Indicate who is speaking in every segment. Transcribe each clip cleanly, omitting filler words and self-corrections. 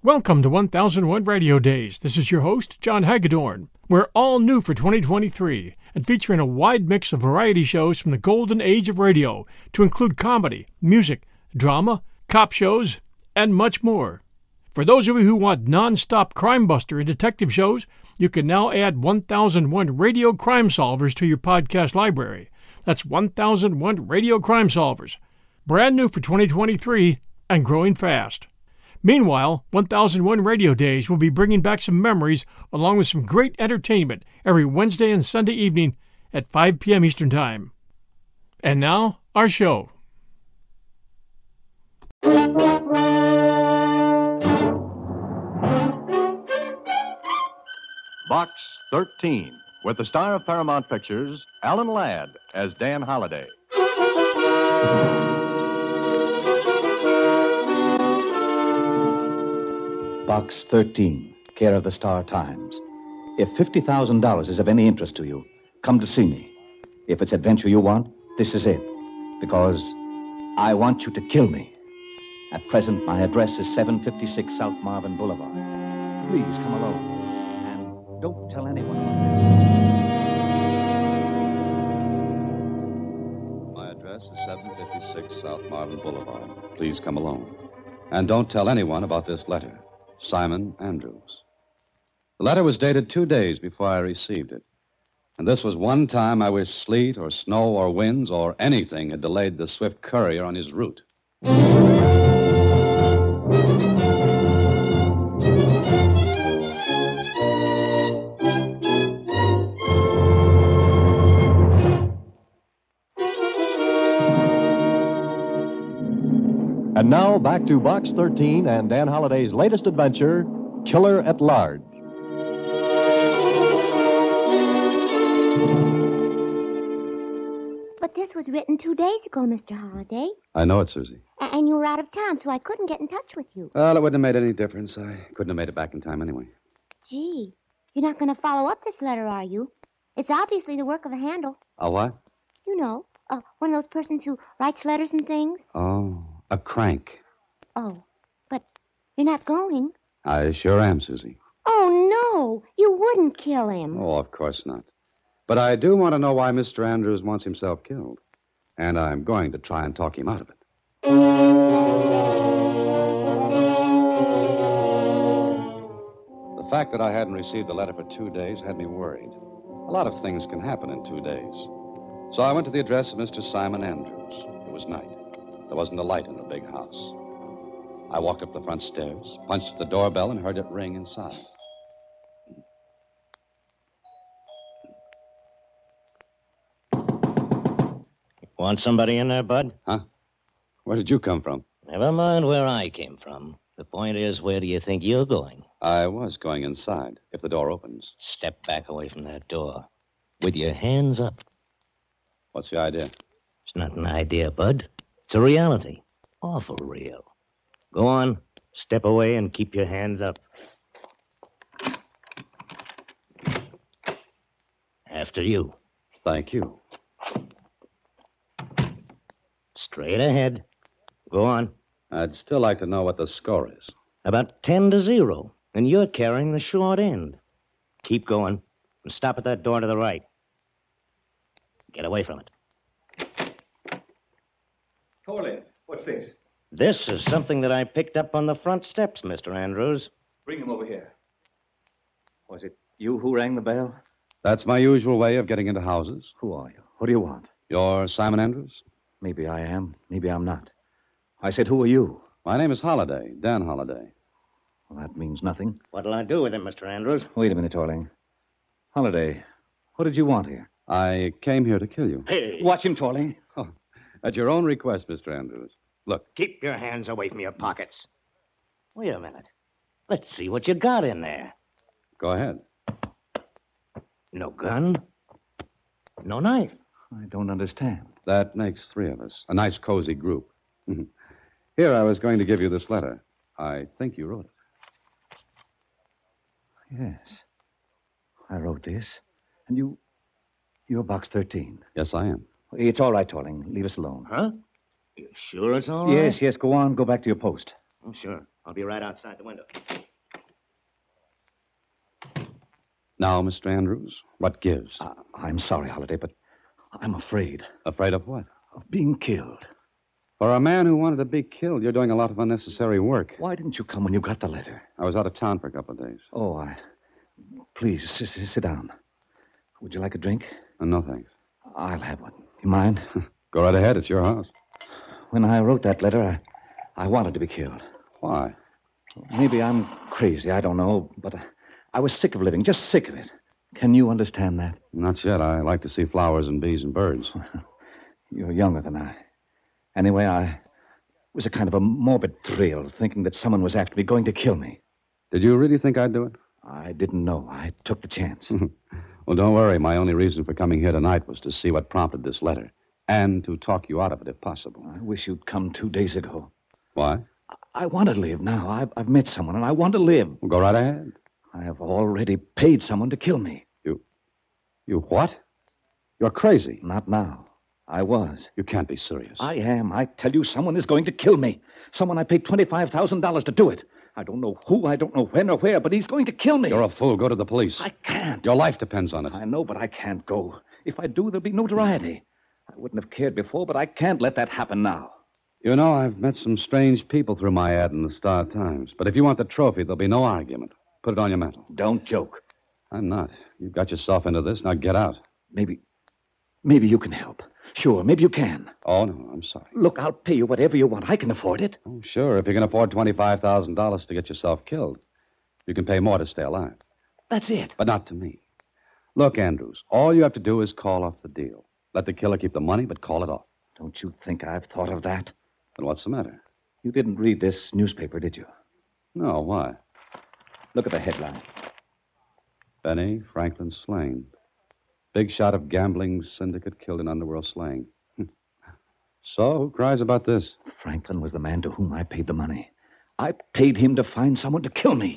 Speaker 1: Welcome to 1001 Radio Days. This is your host, John Hagedorn. We're all new for 2023 and featuring a wide mix of variety shows from the golden age of radio to include comedy, music, drama, cop shows, and much more. For those of you who want non-stop crime buster and detective shows, you can now add 1001 Radio Crime Solvers to your podcast library. That's 1001 Radio Crime Solvers. Brand new for 2023 and growing fast. Meanwhile, 1001 Radio Days will be bringing back some memories along with some great entertainment every Wednesday and Sunday evening at 5 p.m. Eastern Time. And now, our show.
Speaker 2: Box 13, with the star of Paramount Pictures, Alan Ladd, as Dan Holliday.
Speaker 3: Box 13, care of the Star Times. If $50,000 is of any interest to you, come to see me. If it's adventure you want, this is it. Because I want you to kill me. At present, my address is 756 South Marvin Boulevard. Please come alone. And don't tell anyone about this.
Speaker 4: My address is 756 South Marvin Boulevard. Please come alone. And don't tell anyone about this letter. Simon Andrews. The letter was dated 2 days before I received it. And this was one time I wish sleet or snow or winds or anything had delayed the swift courier on his route.
Speaker 2: And now, back to Box 13 and Dan Holliday's latest adventure, Killer at Large.
Speaker 5: But this was written 2 days ago, Mr. Holliday.
Speaker 4: I know it, Susie.
Speaker 5: And you were out of town, so I couldn't get in touch with you.
Speaker 4: Well, it wouldn't have made any difference. I couldn't have made it back in time anyway.
Speaker 5: Gee, you're not going to follow up this letter, are you? It's obviously the work of a handle.
Speaker 4: A what?
Speaker 5: You know, one of those persons who writes letters and things.
Speaker 4: Oh, a crank.
Speaker 5: Oh, but you're not going.
Speaker 4: I sure am, Susie.
Speaker 5: Oh, no, you wouldn't kill him.
Speaker 4: Oh, of course not. But I do want to know why Mr. Andrews wants himself killed. And I'm going to try and talk him out of it. The fact that I hadn't received the letter for 2 days had me worried. A lot of things can happen in 2 days. So I went to the address of Mr. Simon Andrews. It was night. There wasn't a light in the big house. I walked up the front stairs, punched the doorbell, and heard it ring inside.
Speaker 6: Want somebody in there, Bud?
Speaker 4: Huh? Where did you come from?
Speaker 6: Never mind where I came from. The point is, where do you think you're going?
Speaker 4: I was going inside, if the door opens.
Speaker 6: Step back away from that door. With your hands up.
Speaker 4: What's the idea?
Speaker 6: It's not an idea, Bud. It's a reality. Awful real. Go on. Step away and keep your hands up. After you.
Speaker 4: Thank you.
Speaker 6: Straight ahead. Go on.
Speaker 4: I'd still like to know what the score is.
Speaker 6: About 10-0, and you're carrying the short end. Keep going, and stop at that door to the right. Get away from it.
Speaker 7: Torlin, what's this?
Speaker 6: This is something that I picked up on the front steps, Mr. Andrews.
Speaker 7: Bring him over here. Was it you who rang the bell?
Speaker 4: That's my usual way of getting into houses.
Speaker 7: Who are you? What do you want?
Speaker 4: You're Simon Andrews?
Speaker 7: Maybe I am. Maybe I'm not. I said, who are you?
Speaker 4: My name is Holliday, Dan Holliday.
Speaker 7: Well, that means nothing.
Speaker 6: What'll I do with him, Mr. Andrews?
Speaker 7: Wait a minute, Torling. Holliday, what did you want here?
Speaker 4: I came here to kill you.
Speaker 6: Hey!
Speaker 7: Watch him, Torling.
Speaker 4: Oh, at your own request, Mr. Andrews. Look.
Speaker 6: Keep your hands away from your pockets. Wait a minute. Let's see what you got in there.
Speaker 4: Go ahead.
Speaker 6: No gun. No knife.
Speaker 7: I don't understand.
Speaker 4: That makes 3 of us. A nice, cozy group. Here, I was going to give you this letter. I think you wrote it.
Speaker 7: Yes. I wrote this. And you're Box 13.
Speaker 4: Yes, I am.
Speaker 7: It's all right, Torling. Leave us alone.
Speaker 6: Huh? You sure it's all right?
Speaker 7: Yes, go on. Go back to your post.
Speaker 6: Oh, sure. I'll be right outside the window.
Speaker 4: Now, Mr. Andrews, what gives?
Speaker 3: I'm sorry, Holliday, but I'm afraid
Speaker 4: Afraid of what?
Speaker 3: of being killed.
Speaker 4: For a man who wanted to be killed, you're doing a lot of unnecessary work.
Speaker 3: Why didn't you come when you got the letter?
Speaker 4: I was out of town for a couple of days.
Speaker 3: Oh, Please, sit down. Would you like a drink?
Speaker 4: No, thanks.
Speaker 3: I'll have one. You mind?
Speaker 4: Go right ahead. It's your house.
Speaker 3: When I wrote that letter, I wanted to be killed.
Speaker 4: Why?
Speaker 3: Maybe I'm crazy, I don't know, but I was sick of living, just sick of it. Can you understand that?
Speaker 4: Not yet. I like to see flowers and bees and birds.
Speaker 3: You're younger than I. Anyway, it was a kind of a morbid thrill, thinking that someone was after me, going to kill me.
Speaker 4: Did you really think I'd do it?
Speaker 3: I didn't know. I took the chance.
Speaker 4: Well, don't worry. My only reason for coming here tonight was to see what prompted this letter, and to talk you out of it, if possible.
Speaker 3: I wish you'd come 2 days ago.
Speaker 4: Why?
Speaker 3: I want to live now. I've met someone, and I want to live.
Speaker 4: Well, go right ahead.
Speaker 3: I have already paid someone to kill me.
Speaker 4: You what? You're crazy.
Speaker 3: Not now. I was.
Speaker 4: You can't be serious.
Speaker 3: I am. I tell you, someone is going to kill me. Someone I paid $25,000 to do it. I don't know who, I don't know when or where, but he's going to kill me.
Speaker 4: You're a fool. Go to the police.
Speaker 3: I can't.
Speaker 4: Your life depends on it.
Speaker 3: I know, but I can't go. If I do, there'll be notoriety. I wouldn't have cared before, but I can't let that happen now.
Speaker 4: You know, I've met some strange people through my ad in the Star Times. But if you want the trophy, there'll be no argument. Put it on your mantle.
Speaker 3: Don't joke.
Speaker 4: I'm not. You've got yourself into this. Now get out.
Speaker 3: Maybe you can help. Sure, maybe you can.
Speaker 4: Oh, no, I'm sorry.
Speaker 3: Look, I'll pay you whatever you want. I can afford it.
Speaker 4: Oh, sure. If you can afford $25,000 to get yourself killed, you can pay more to stay alive.
Speaker 3: That's it.
Speaker 4: But not to me. Look, Andrews, all you have to do is call off the deal. Let the killer keep the money, but call it off.
Speaker 3: Don't you think I've thought of that?
Speaker 4: Then what's the matter?
Speaker 3: You didn't read this newspaper, did you?
Speaker 4: No, why?
Speaker 3: Look at the headline.
Speaker 4: Benny Franklin slain. Big shot of gambling syndicate killed in underworld slaying. So, who cries about this?
Speaker 3: Franklin was the man to whom I paid the money. I paid him to find someone to kill me.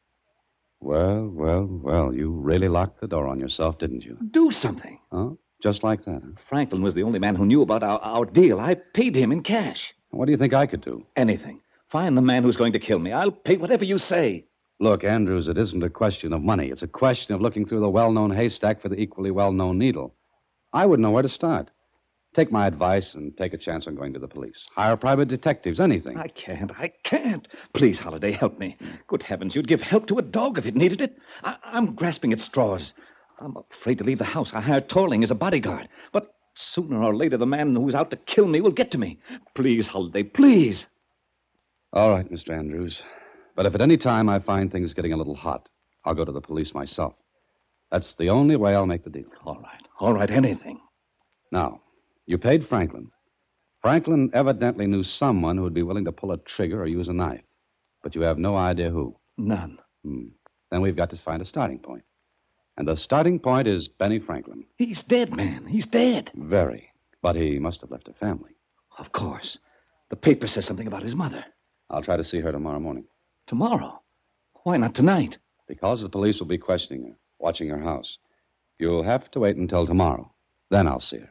Speaker 4: Well, you really locked the door on yourself, didn't you?
Speaker 3: Do something.
Speaker 4: Huh? Just like that, huh?
Speaker 3: Franklin was the only man who knew about our deal. I paid him in cash.
Speaker 4: What do you think I could do?
Speaker 3: Anything. Find the man who's going to kill me. I'll pay whatever you say.
Speaker 4: Look, Andrews, it isn't a question of money. It's a question of looking through the well-known haystack for the equally well-known needle. I wouldn't know where to start. Take my advice and take a chance on going to the police. Hire private detectives, anything.
Speaker 3: I can't. Please, Holliday, help me. Good heavens, you'd give help to a dog if it needed it. I'm grasping at straws. I'm afraid to leave the house. I hired Torling as a bodyguard. But sooner or later, the man who's out to kill me will get to me. Please, Holliday, please.
Speaker 4: All right, Mr. Andrews. But if at any time I find things getting a little hot, I'll go to the police myself. That's the only way I'll make the deal.
Speaker 3: All right, anything.
Speaker 4: Now, you paid Franklin. Franklin evidently knew someone who would be willing to pull a trigger or use a knife. But you have no idea who.
Speaker 3: None.
Speaker 4: Then we've got to find a starting point. And the starting point is Benny Franklin.
Speaker 3: He's dead, man. He's dead.
Speaker 4: Very. But he must have left a family.
Speaker 3: Of course. The paper says something about his mother.
Speaker 4: I'll try to see her tomorrow morning.
Speaker 3: Tomorrow? Why not tonight?
Speaker 4: Because the police will be questioning her, watching her house. You'll have to wait until tomorrow. Then I'll see her.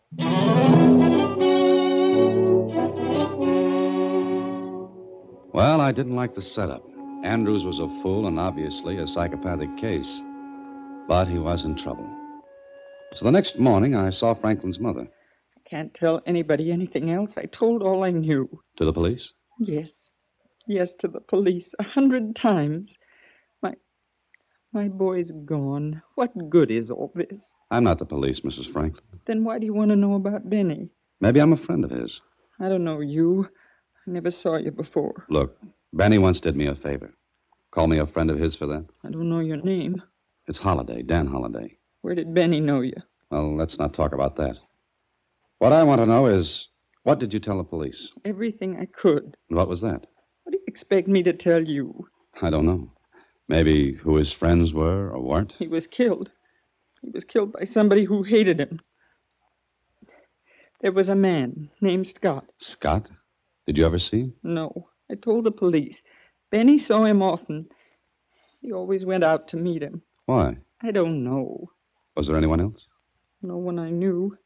Speaker 4: Well, I didn't like the setup. Andrews was a fool and obviously a psychopathic case. But he was in trouble. So the next morning, I saw Franklin's mother.
Speaker 8: I can't tell anybody anything else. I told all I knew.
Speaker 4: To the police?
Speaker 8: Yes. Yes, to the police 100 times. My boy's gone. What good is all this?
Speaker 4: I'm not the police, Mrs. Franklin.
Speaker 8: Then why do you want to know about Benny?
Speaker 4: Maybe I'm a friend of his.
Speaker 8: I don't know you. I never saw you before.
Speaker 4: Look, Benny once did me a favor. Call me a friend of his for that?
Speaker 8: I don't know your name.
Speaker 4: It's Holliday, Dan Holliday.
Speaker 8: Where did Benny know you?
Speaker 4: Well, let's not talk about that. What I want to know is, what did you tell the police?
Speaker 8: Everything I could.
Speaker 4: And what was that?
Speaker 8: What do you expect me to tell you?
Speaker 4: I don't know. Maybe who his friends were or weren't?
Speaker 8: He was killed. He was killed by somebody who hated him. There was a man named Scott.
Speaker 4: Scott? Did you ever see him?
Speaker 8: No. I told the police. Benny saw him often. He always went out to meet him.
Speaker 4: Why?
Speaker 8: I don't know.
Speaker 4: Was there anyone else?
Speaker 8: No one I knew.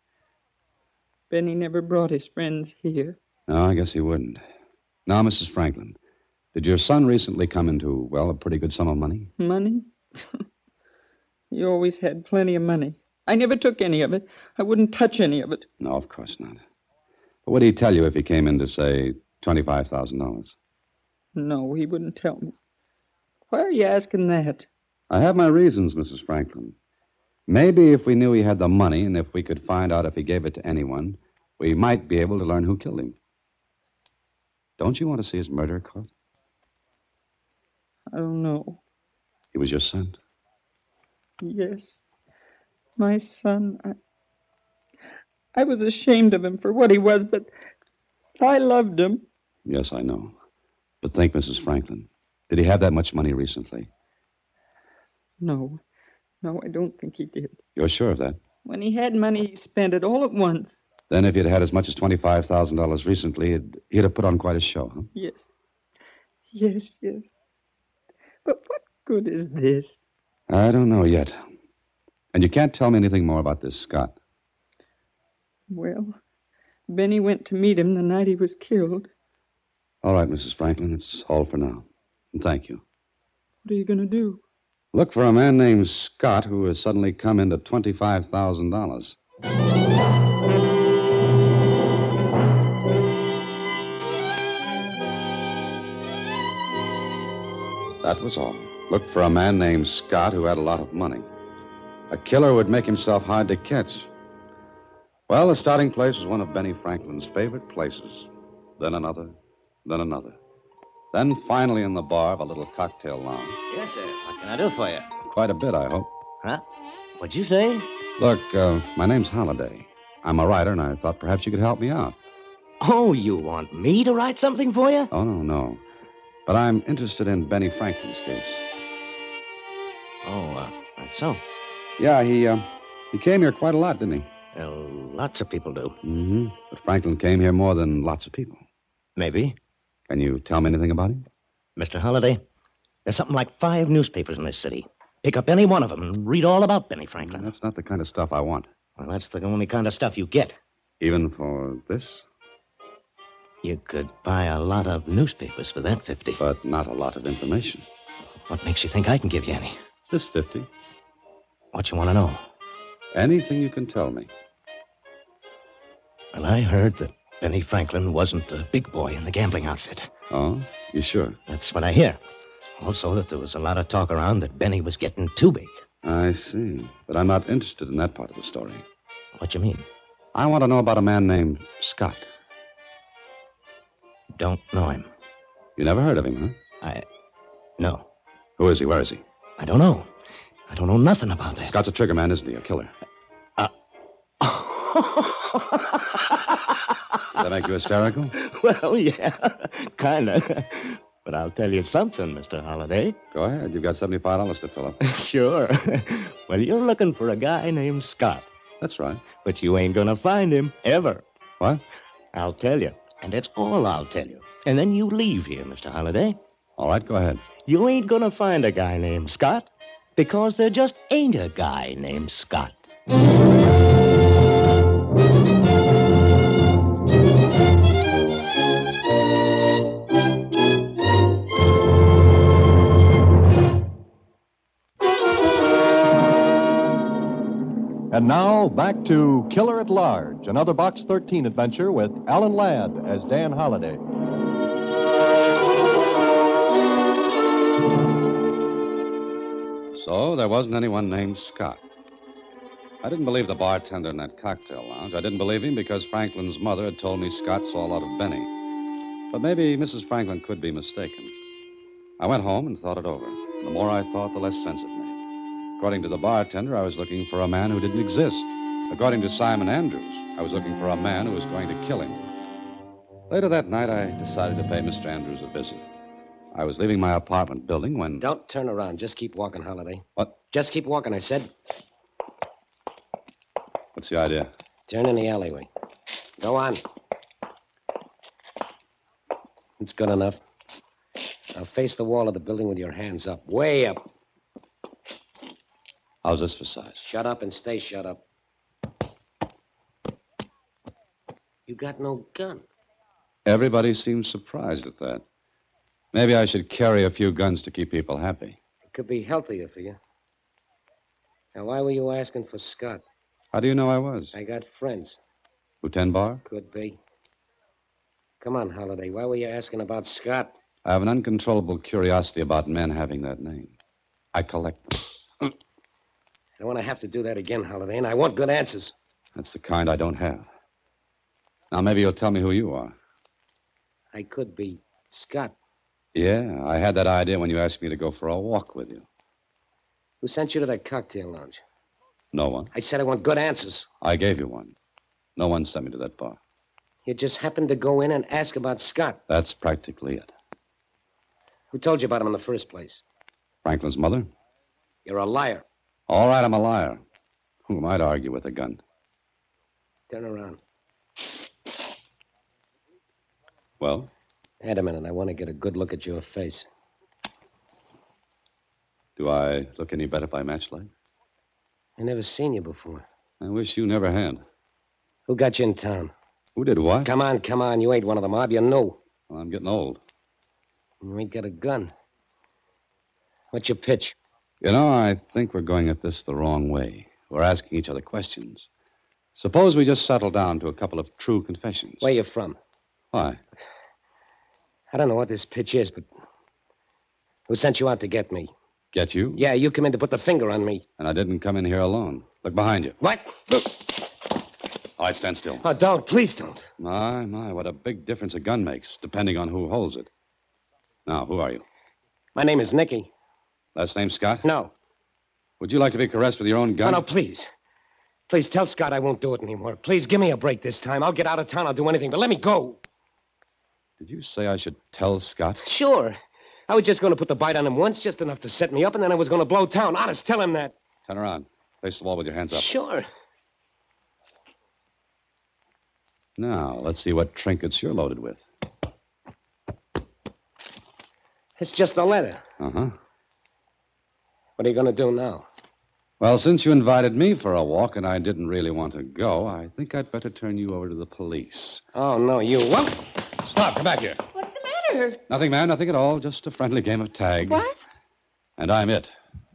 Speaker 8: Benny never brought his friends here.
Speaker 4: No, I guess he wouldn't. Now, Mrs. Franklin, Did your son recently come into, well, a pretty good sum of money?
Speaker 8: Money? He always had plenty of money. I never took any of it. I wouldn't touch any of it.
Speaker 4: No, of course not. But what did he tell you if he came in to say $25,000?
Speaker 8: No, he wouldn't tell me. Why are you asking that?
Speaker 4: I have my reasons, Mrs. Franklin. Maybe if we knew he had the money and if we could find out if he gave it to anyone, we might be able to learn who killed him. Don't you want to see his murderer caught?
Speaker 8: I don't know.
Speaker 4: He was your son?
Speaker 8: Yes. My son. I was ashamed of him for what he was, but I loved him.
Speaker 4: Yes, I know. But think, Mrs. Franklin, did he have that much money recently?
Speaker 8: No, I don't think he did.
Speaker 4: You're sure of that?
Speaker 8: When he had money, he spent it all at once.
Speaker 4: Then if he'd had as much as $25,000 recently, he'd have put on quite a show, huh?
Speaker 8: Yes. But what good is this?
Speaker 4: I don't know yet. And you can't tell me anything more about this Scott.
Speaker 8: Well, Benny went to meet him the night he was killed.
Speaker 4: All right, Mrs. Franklin, that's all for now. And thank you.
Speaker 8: What are you going to do?
Speaker 4: Look for a man named Scott who has suddenly come into $25,000. That was all. Look for a man named Scott who had a lot of money. A killer would make himself hard to catch. Well, the starting place was one of Benny Franklin's favorite places. Then another, then another. Then finally in the bar of a little cocktail lounge.
Speaker 6: Yes, sir. What can I do for you?
Speaker 4: Quite a bit, I hope.
Speaker 6: Huh? What'd you say?
Speaker 4: Look, my name's Holliday. I'm a writer, and I thought perhaps you could help me out.
Speaker 6: Oh, you want me to write something for you?
Speaker 4: Oh, no. But I'm interested in Benny Franklin's case.
Speaker 6: Oh, that's so.
Speaker 4: Yeah, he came here quite a lot, didn't he?
Speaker 6: Well, lots of people do.
Speaker 4: Mm-hmm. But Franklin came here more than lots of people.
Speaker 6: Maybe.
Speaker 4: Can you tell me anything about him?
Speaker 6: Mr. Holliday, there's something like 5 newspapers in this city. Pick up any one of them and read all about Benny Franklin.
Speaker 4: That's not the kind of stuff I want.
Speaker 6: Well, that's the only kind of stuff you get.
Speaker 4: Even for this?
Speaker 6: You could buy a lot of newspapers for that 50.
Speaker 4: But not a lot of information.
Speaker 6: What makes you think I can give you any?
Speaker 4: This 50.
Speaker 6: What you want to know?
Speaker 4: Anything you can tell me.
Speaker 6: Well, I heard that Benny Franklin wasn't the big boy in the gambling outfit.
Speaker 4: Oh? You sure?
Speaker 6: That's what I hear. Also, that there was a lot of talk around that Benny was getting too big.
Speaker 4: I see. But I'm not interested in that part of the story.
Speaker 6: What you mean?
Speaker 4: I want to know about a man named Scott.
Speaker 6: Don't know him.
Speaker 4: You never heard of him, huh?
Speaker 6: No.
Speaker 4: Who is he? Where is he?
Speaker 6: I don't know. I don't know nothing about that.
Speaker 4: Scott's a trigger man, isn't he? A killer. Does that make you hysterical?
Speaker 6: Well, yeah, kind of. But I'll tell you something, Mr. Holliday.
Speaker 4: Go ahead. You've got $75 to fill up.
Speaker 6: Sure. Well, you're looking for a guy named Scott.
Speaker 4: That's right.
Speaker 6: But you ain't gonna find him, ever.
Speaker 4: What?
Speaker 6: I'll tell you. And that's all I'll tell you. And then you leave here, Mr. Holliday.
Speaker 4: All right, go ahead.
Speaker 6: You ain't gonna find a guy named Scott because there just ain't a guy named Scott.
Speaker 2: And now, back to Killer at Large, another Box 13 adventure with Alan Ladd as Dan Holliday.
Speaker 4: So there wasn't anyone named Scott. I didn't believe the bartender in that cocktail lounge. I didn't believe him because Franklin's mother had told me Scott saw a lot of Benny. But maybe Mrs. Franklin could be mistaken. I went home and thought it over. The more I thought, the less sense it made. According to the bartender, I was looking for a man who didn't exist. According to Simon Andrews, I was looking for a man who was going to kill him. Later that night, I decided to pay Mr. Andrews a visit. I was leaving my apartment building when...
Speaker 9: Don't turn around. Just keep walking, Holliday.
Speaker 4: What?
Speaker 9: Just keep walking, I said.
Speaker 4: What's the idea?
Speaker 9: Turn in the alleyway. Go on. It's good enough. Now face the wall of the building with your hands up. Way up.
Speaker 4: How's this for size?
Speaker 9: Shut up and stay shut up. You got no gun.
Speaker 4: Everybody seemed surprised at that. Maybe I should carry a few guns to keep people happy.
Speaker 9: It could be healthier for you. Now, why were you asking for Scott?
Speaker 4: How do you know I was?
Speaker 9: I got friends.
Speaker 4: Lieutenant Barr?
Speaker 9: Could be. Come on, Holiday. Why were you asking about Scott?
Speaker 4: I have an uncontrollable curiosity about men having that name. I collect them.
Speaker 9: I don't want to have to do that again, Holiday, and I want good answers.
Speaker 4: That's the kind I don't have. Now, maybe you'll tell me who you are.
Speaker 9: I could be Scott.
Speaker 4: Yeah, I had that idea when you asked me to go for a walk with you.
Speaker 9: Who sent you to that cocktail lounge?
Speaker 4: No one.
Speaker 9: I said I want good answers.
Speaker 4: I gave you one. No one sent me to that bar.
Speaker 9: You just happened to go in and ask about Scott.
Speaker 4: That's practically it.
Speaker 9: Who told you about him in the first place?
Speaker 4: Franklin's mother?
Speaker 9: You're a liar.
Speaker 4: All right, I'm a liar. Who am I to argue with a gun?
Speaker 9: Turn around.
Speaker 4: Well?
Speaker 9: Wait a minute. I want to get a good look at your face.
Speaker 4: Do I look any better by matchlight?
Speaker 9: I never seen you before.
Speaker 4: I wish you never had.
Speaker 9: Who got you in town?
Speaker 4: Who did what?
Speaker 9: Come on. You ain't one of the mob. You know.
Speaker 4: Well, I'm getting old.
Speaker 9: You ain't got a gun. What's your pitch?
Speaker 4: You know, I think we're going at this the wrong way. We're asking each other questions. Suppose we just settle down to a couple of true confessions.
Speaker 9: Where you from?
Speaker 4: Why?
Speaker 9: I don't know what this pitch is, but who sent you out to get me?
Speaker 4: Get you?
Speaker 9: Yeah, you come in to put the finger on me.
Speaker 4: And I didn't come in here alone. Look behind you.
Speaker 9: What? Look.
Speaker 4: All right, stand still.
Speaker 9: Oh, don't. Please don't.
Speaker 4: My, what a big difference a gun makes, depending on who holds it. Now, who are you?
Speaker 9: My name is Nicky.
Speaker 4: Last name Scott?
Speaker 9: No.
Speaker 4: Would you like to be caressed with your own gun?
Speaker 9: No, please. Please tell Scott I won't do it anymore. Please give me a break this time. I'll get out of town. I'll do anything, but let me go.
Speaker 4: Did you say I should tell Scott?
Speaker 9: Sure. I was just going to put the bite on him once, just enough to set me up, and then I was going to blow town. Honest, tell him that.
Speaker 4: Turn around. Face the wall with your hands up.
Speaker 9: Sure.
Speaker 4: Now, let's see what trinkets you're loaded with.
Speaker 9: It's just a letter.
Speaker 4: Uh-huh.
Speaker 9: What are you going to do now?
Speaker 4: Well, since you invited me for a walk and I didn't really want to go, I think I'd better turn you over to the police.
Speaker 9: Oh, no, you won't.
Speaker 4: Stop, come back here.
Speaker 5: What's the matter?
Speaker 4: Nothing, ma'am, nothing at all. Just a friendly game of tag.
Speaker 5: What?
Speaker 4: And I'm it.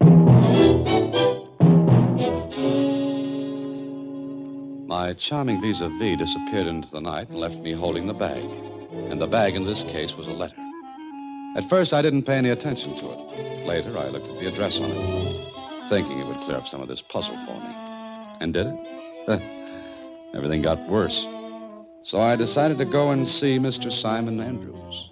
Speaker 4: My charming vis-a-vis disappeared into the night and left me holding the bag. And the bag in this case was a letter. At first, I didn't pay any attention to it. Later, I looked at the address on it, thinking it would clear up some of this puzzle for me. And did it? Everything got worse. So I decided to go and see Mr. Simon Andrews.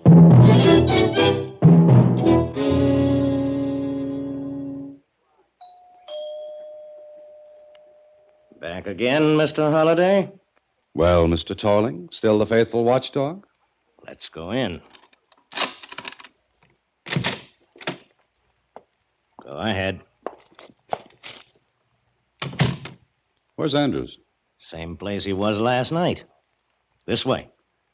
Speaker 6: Back again, Mr. Holliday?
Speaker 4: Well, Mr. Torling, still the faithful watchdog?
Speaker 6: Let's go in. Go ahead.
Speaker 4: Where's Andrews?
Speaker 6: Same place he was last night. This way.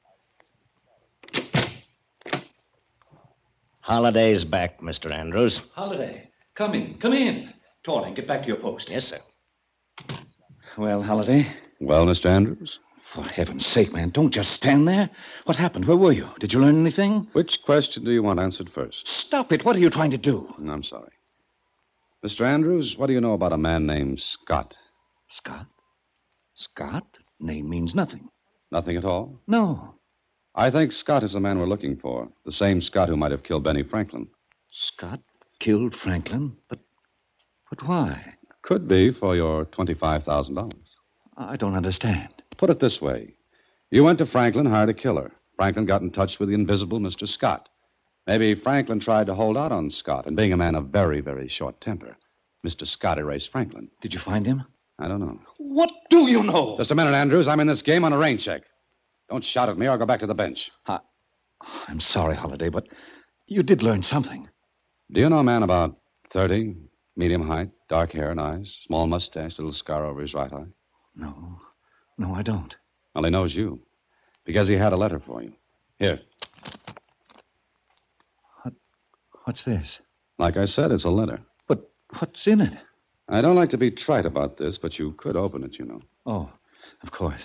Speaker 6: Holliday's back, Mr. Andrews.
Speaker 3: Holiday, come in. Torling, get back to your post.
Speaker 6: Yes, sir.
Speaker 3: Well, Holiday?
Speaker 4: Well, Mr. Andrews?
Speaker 3: For heaven's sake, man, don't just stand there. What happened? Where were you? Did you learn anything?
Speaker 4: Which question do you want answered first?
Speaker 3: Stop it. What are you trying to do?
Speaker 4: I'm sorry. Mr. Andrews, what do you know about a man named Scott?
Speaker 3: Scott? Scott? Name means nothing.
Speaker 4: Nothing at all?
Speaker 3: No.
Speaker 4: I think Scott is the man we're looking for. The same Scott who might have killed Benny Franklin.
Speaker 3: Scott killed Franklin? But why?
Speaker 4: Could be for your $25,000.
Speaker 3: I don't understand.
Speaker 4: Put it this way. You went to Franklin, hired a killer. Franklin got in touch with the invisible Mr. Scott. Maybe Franklin tried to hold out on Scott, and being a man of very, very short temper, Mr. Scott erased Franklin.
Speaker 3: Did you find him?
Speaker 4: I don't know.
Speaker 3: What do you know?
Speaker 4: Just a minute, Andrews. I'm in this game on a rain check. Don't shout at me or I'll go back to the bench.
Speaker 3: I'm sorry, Holiday, but you did learn something.
Speaker 4: Do you know a man about 30, medium height, dark hair and eyes, small mustache, little scar over his right eye?
Speaker 3: No, I don't.
Speaker 4: Well, he knows you, because he had a letter for you. Here.
Speaker 3: What's this?
Speaker 4: Like I said, it's a letter.
Speaker 3: But what's in it?
Speaker 4: I don't like to be trite about this, but you could open it, you know.
Speaker 3: Oh, of course.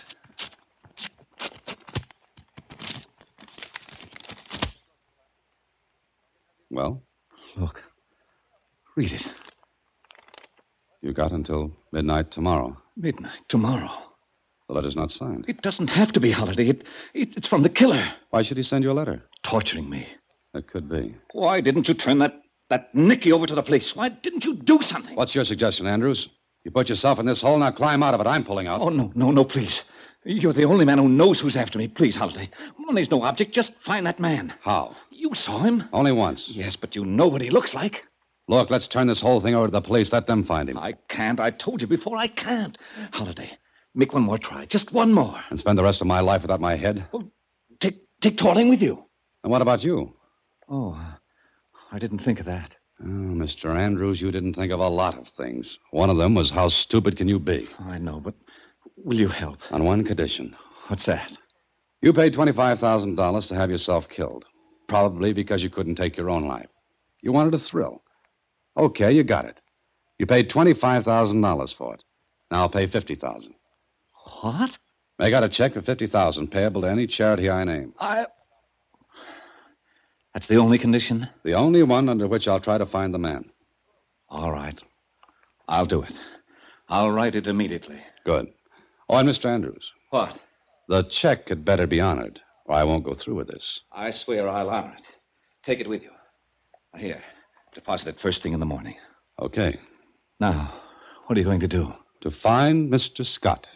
Speaker 4: Well,
Speaker 3: Look. Read it.
Speaker 4: you got until midnight tomorrow.
Speaker 3: Midnight tomorrow.
Speaker 4: The letter's not signed.
Speaker 3: It doesn't have to be Holiday. It's from the killer.
Speaker 4: Why should he send you a letter?
Speaker 3: Torturing me.
Speaker 4: That could be.
Speaker 3: Why didn't you turn that Nicky over to the police? Why didn't you do something?
Speaker 4: What's your suggestion, Andrews? You put yourself in this hole, now climb out of it. I'm pulling out.
Speaker 3: Oh, no, please. You're the only man who knows who's after me. Please, Holiday. Money's no object. Just find that man.
Speaker 4: How?
Speaker 3: You saw him?
Speaker 4: Only once.
Speaker 3: Yes, but you know what he looks like.
Speaker 4: Look, let's turn this whole thing over to the police. Let them find him.
Speaker 3: I can't. I told you before, I can't. Holiday, make one more try. Just one more.
Speaker 4: And spend the rest of my life without my head?
Speaker 3: Well, take Torling with you.
Speaker 4: And what about you?
Speaker 3: Oh, I didn't think of that.
Speaker 4: Oh, Mr. Andrews, you didn't think of a lot of things. One of them was how stupid can you be?
Speaker 3: I know, but will you help?
Speaker 4: On one condition.
Speaker 3: What's that?
Speaker 4: You paid $25,000 to have yourself killed. Probably because you couldn't take your own life. You wanted a thrill. Okay, you got it. You paid $25,000 for it. Now I'll pay $50,000.
Speaker 3: What?
Speaker 4: Make out a check for $50,000 payable to any charity I name.
Speaker 3: That's the only condition?
Speaker 4: The only one under which I'll try to find the man.
Speaker 3: All right. I'll do it. I'll write it immediately.
Speaker 4: Good. Oh, and Mr. Andrews.
Speaker 3: What?
Speaker 4: The check had better be honored, or I won't go through with this.
Speaker 3: I swear I'll honor it. Take it with you. Here. Deposit it first thing in the morning.
Speaker 4: Okay.
Speaker 3: Now, what are you going to do?
Speaker 4: To find Mr. Scott.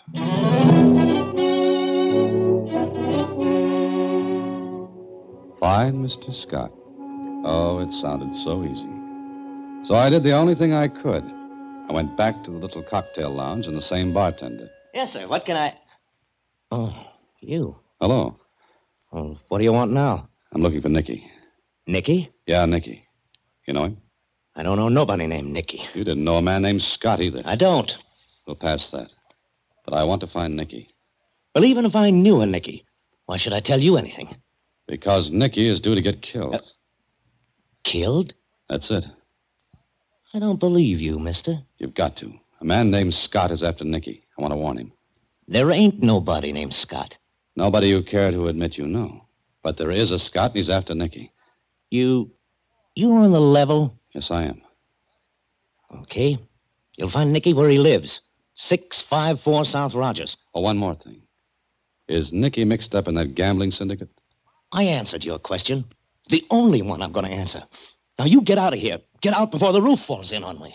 Speaker 4: Find Mr. Scott. Oh, it sounded so easy. So I did the only thing I could. I went back to the little cocktail lounge and the same bartender.
Speaker 6: Yes, sir. What can I... Oh, you.
Speaker 4: Hello.
Speaker 6: Well, what do you want now?
Speaker 4: I'm looking for Nicky.
Speaker 6: Nicky?
Speaker 4: Yeah, Nicky. You know him?
Speaker 6: I don't know nobody named Nicky.
Speaker 4: You didn't know a man named Scott either.
Speaker 6: I don't.
Speaker 4: We'll pass that. But I want to find Nicky.
Speaker 6: Well, even if I knew a Nicky, why should I tell you anything?
Speaker 4: Because Nicky is due to get killed.
Speaker 6: Killed?
Speaker 4: That's it.
Speaker 6: I don't believe you, mister.
Speaker 4: You've got to. A man named Scott is after Nicky. I want to warn him.
Speaker 6: There ain't nobody named Scott.
Speaker 4: Nobody you care to admit you know. But there is a Scott, and he's after Nicky.
Speaker 6: You're on the level?
Speaker 4: Yes, I am.
Speaker 6: Okay. You'll find Nicky where he lives. 654 South Rogers.
Speaker 4: Oh, one more thing. Is Nicky mixed up in that gambling syndicate?
Speaker 6: I answered your question. The only one I'm going to answer. Now, you get out of here. Get out before the roof falls in on me.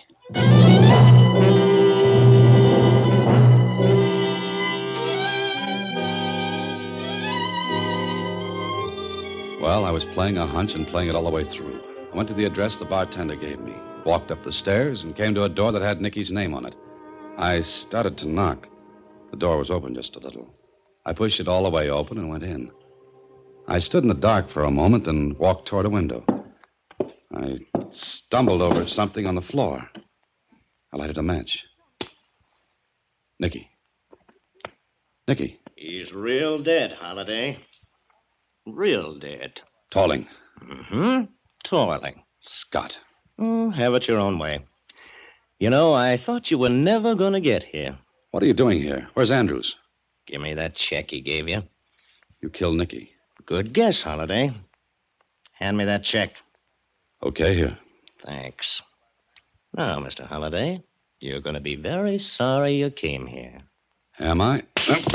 Speaker 4: Well, I was playing a hunch and playing it all the way through. I went to the address the bartender gave me, walked up the stairs, and came to a door that had Nicky's name on it. I started to knock. The door was open just a little. I pushed it all the way open and went in. I stood in the dark for a moment and walked toward a window. I stumbled over something on the floor. I lighted a match. Nicky. Nicky.
Speaker 6: He's real dead, Holiday. Real dead.
Speaker 4: Torling.
Speaker 6: Mm-hmm. Toiling.
Speaker 4: Scott.
Speaker 6: Oh, have it your own way. You know, I thought you were never going to get here.
Speaker 4: What are you doing here? Where's Andrews?
Speaker 6: Give me that check he gave you.
Speaker 4: You killed Nicky.
Speaker 6: Good guess, Holiday. Hand me that check.
Speaker 4: Okay, here.
Speaker 6: Thanks. Now, Mr. Holiday, you're going to be very sorry you came here.
Speaker 4: Am I?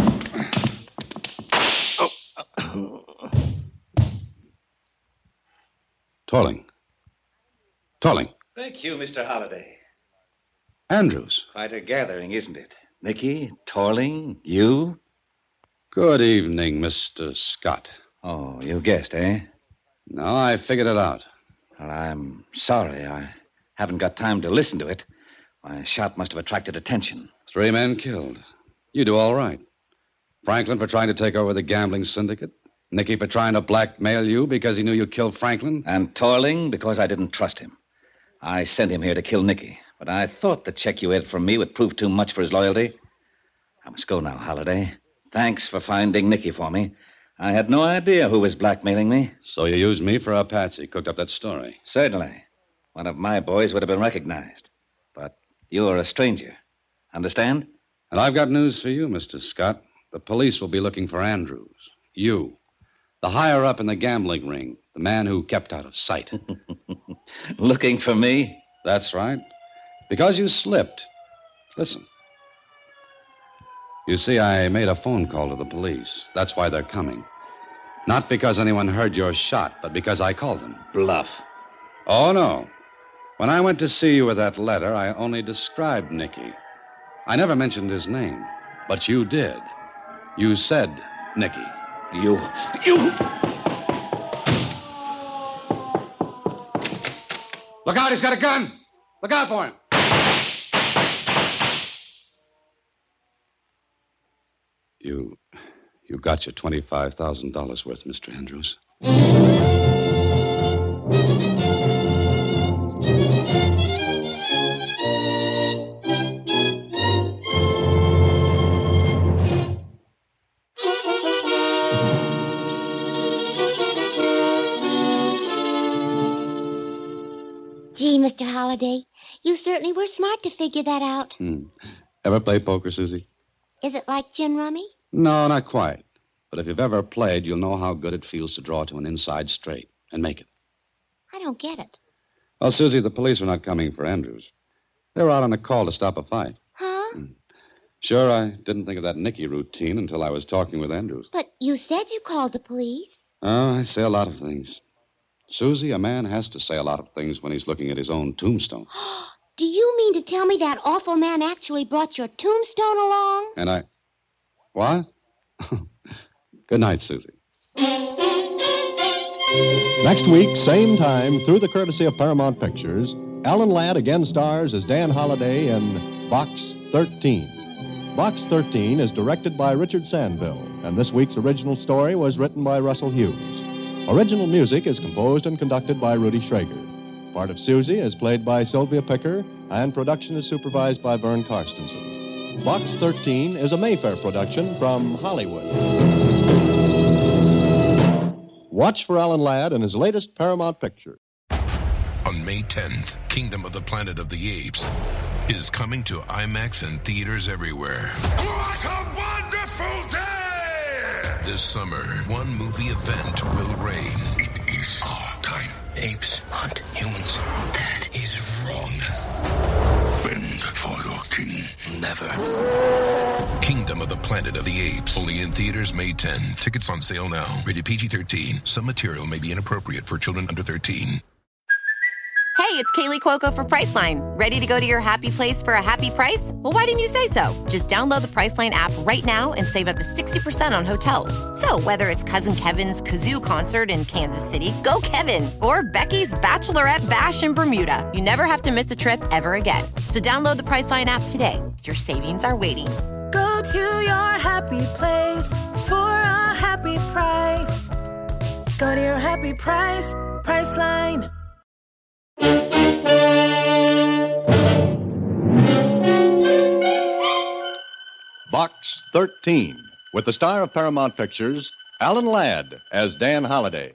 Speaker 4: Torling. Torling.
Speaker 3: Thank you, Mr. Holiday.
Speaker 4: Andrews.
Speaker 3: Quite a gathering, isn't it? Nicky, Torling, you?
Speaker 4: Good evening, Mr. Scott.
Speaker 3: Oh, you guessed, eh?
Speaker 4: No, I figured it out.
Speaker 3: Well, I'm sorry. I haven't got time to listen to it. My shot must have attracted attention.
Speaker 4: 3 men killed. You do all right. Franklin for trying to take over the gambling syndicate. Nicky for trying to blackmail you because he knew you killed Franklin.
Speaker 3: And Torling because I didn't trust him. I sent him here to kill Nicky, but I thought the check you had from me would prove too much for his loyalty. I must go now, Holiday. Thanks for finding Nicky for me. I had no idea who was blackmailing me.
Speaker 4: So you used me for a patsy, cooked up that story.
Speaker 3: Certainly. One of my boys would have been recognized. But you're a stranger. Understand?
Speaker 4: And I've got news for you, Mr. Scott. The police will be looking for Andrews. You. The higher up in the gambling ring. The man who kept out of sight.
Speaker 3: Looking for me?
Speaker 4: That's right. Because you slipped. Listen. You see, I made a phone call to the police. That's why they're coming. Not because anyone heard your shot, but because I called them.
Speaker 3: Bluff.
Speaker 4: Oh, no. When I went to see you with that letter, I only described Nicky. I never mentioned his name, but you did. You said Nicky.
Speaker 3: You...
Speaker 4: Look out, he's got a gun! Look out for him! You got your $25,000 worth, Mr. Andrews.
Speaker 5: Gee, Mr. Holliday, you certainly were smart to figure that out.
Speaker 4: Ever play poker, Susie?
Speaker 5: Is it like gin rummy?
Speaker 4: No, not quite. But if you've ever played, you'll know how good it feels to draw to an inside straight and make it.
Speaker 5: I don't get it.
Speaker 4: Well, Susie, the police are not coming for Andrews. They were out on a call to stop a fight.
Speaker 5: Huh?
Speaker 4: Sure, I didn't think of that Nicky routine until I was talking with Andrews.
Speaker 5: But you said you called the police.
Speaker 4: Oh, I say a lot of things. Susie, a man has to say a lot of things when he's looking at his own tombstone.
Speaker 5: Do you mean to tell me that awful man actually brought your tombstone along?
Speaker 4: And I... What? Good night, Susie.
Speaker 2: Next week, same time, through the courtesy of Paramount Pictures, Alan Ladd again stars as Dan Holliday in Box 13. Box 13 is directed by Richard Sandville, and this week's original story was written by Russell Hughes. Original music is composed and conducted by Rudy Schrager. Part of Susie is played by Sylvia Picker, and production is supervised by Vern Karstensen. Box 13 is a Mayfair production from Hollywood. Watch for Alan Ladd in his latest Paramount picture.
Speaker 10: On May 10th, Kingdom of the Planet of the Apes is coming to IMAX and theaters everywhere.
Speaker 11: What a wonderful day!
Speaker 10: This summer, one movie event will reign.
Speaker 11: It is our time. Apes hunt humans. That is wrong. Bend for your king.
Speaker 10: Never. Kingdom of the Planet of the Apes. Only in theaters May 10. Tickets on sale now. Rated PG-13. Some material may be inappropriate for children under 13.
Speaker 12: Hey, it's Kaylee Cuoco for Priceline. Ready to go to your happy place for a happy price? Well, why didn't you say so? Just download the Priceline app right now and save up to 60% on hotels. So whether it's Cousin Kevin's Kazoo Concert in Kansas City, go Kevin, or Becky's Bachelorette Bash in Bermuda, you never have to miss a trip ever again. So download the Priceline app today. Your savings are waiting.
Speaker 13: Go to your happy place for a happy price. Go to your happy price, Priceline.
Speaker 2: Box 13, with the star of Paramount Pictures, Alan Ladd as Dan Holliday.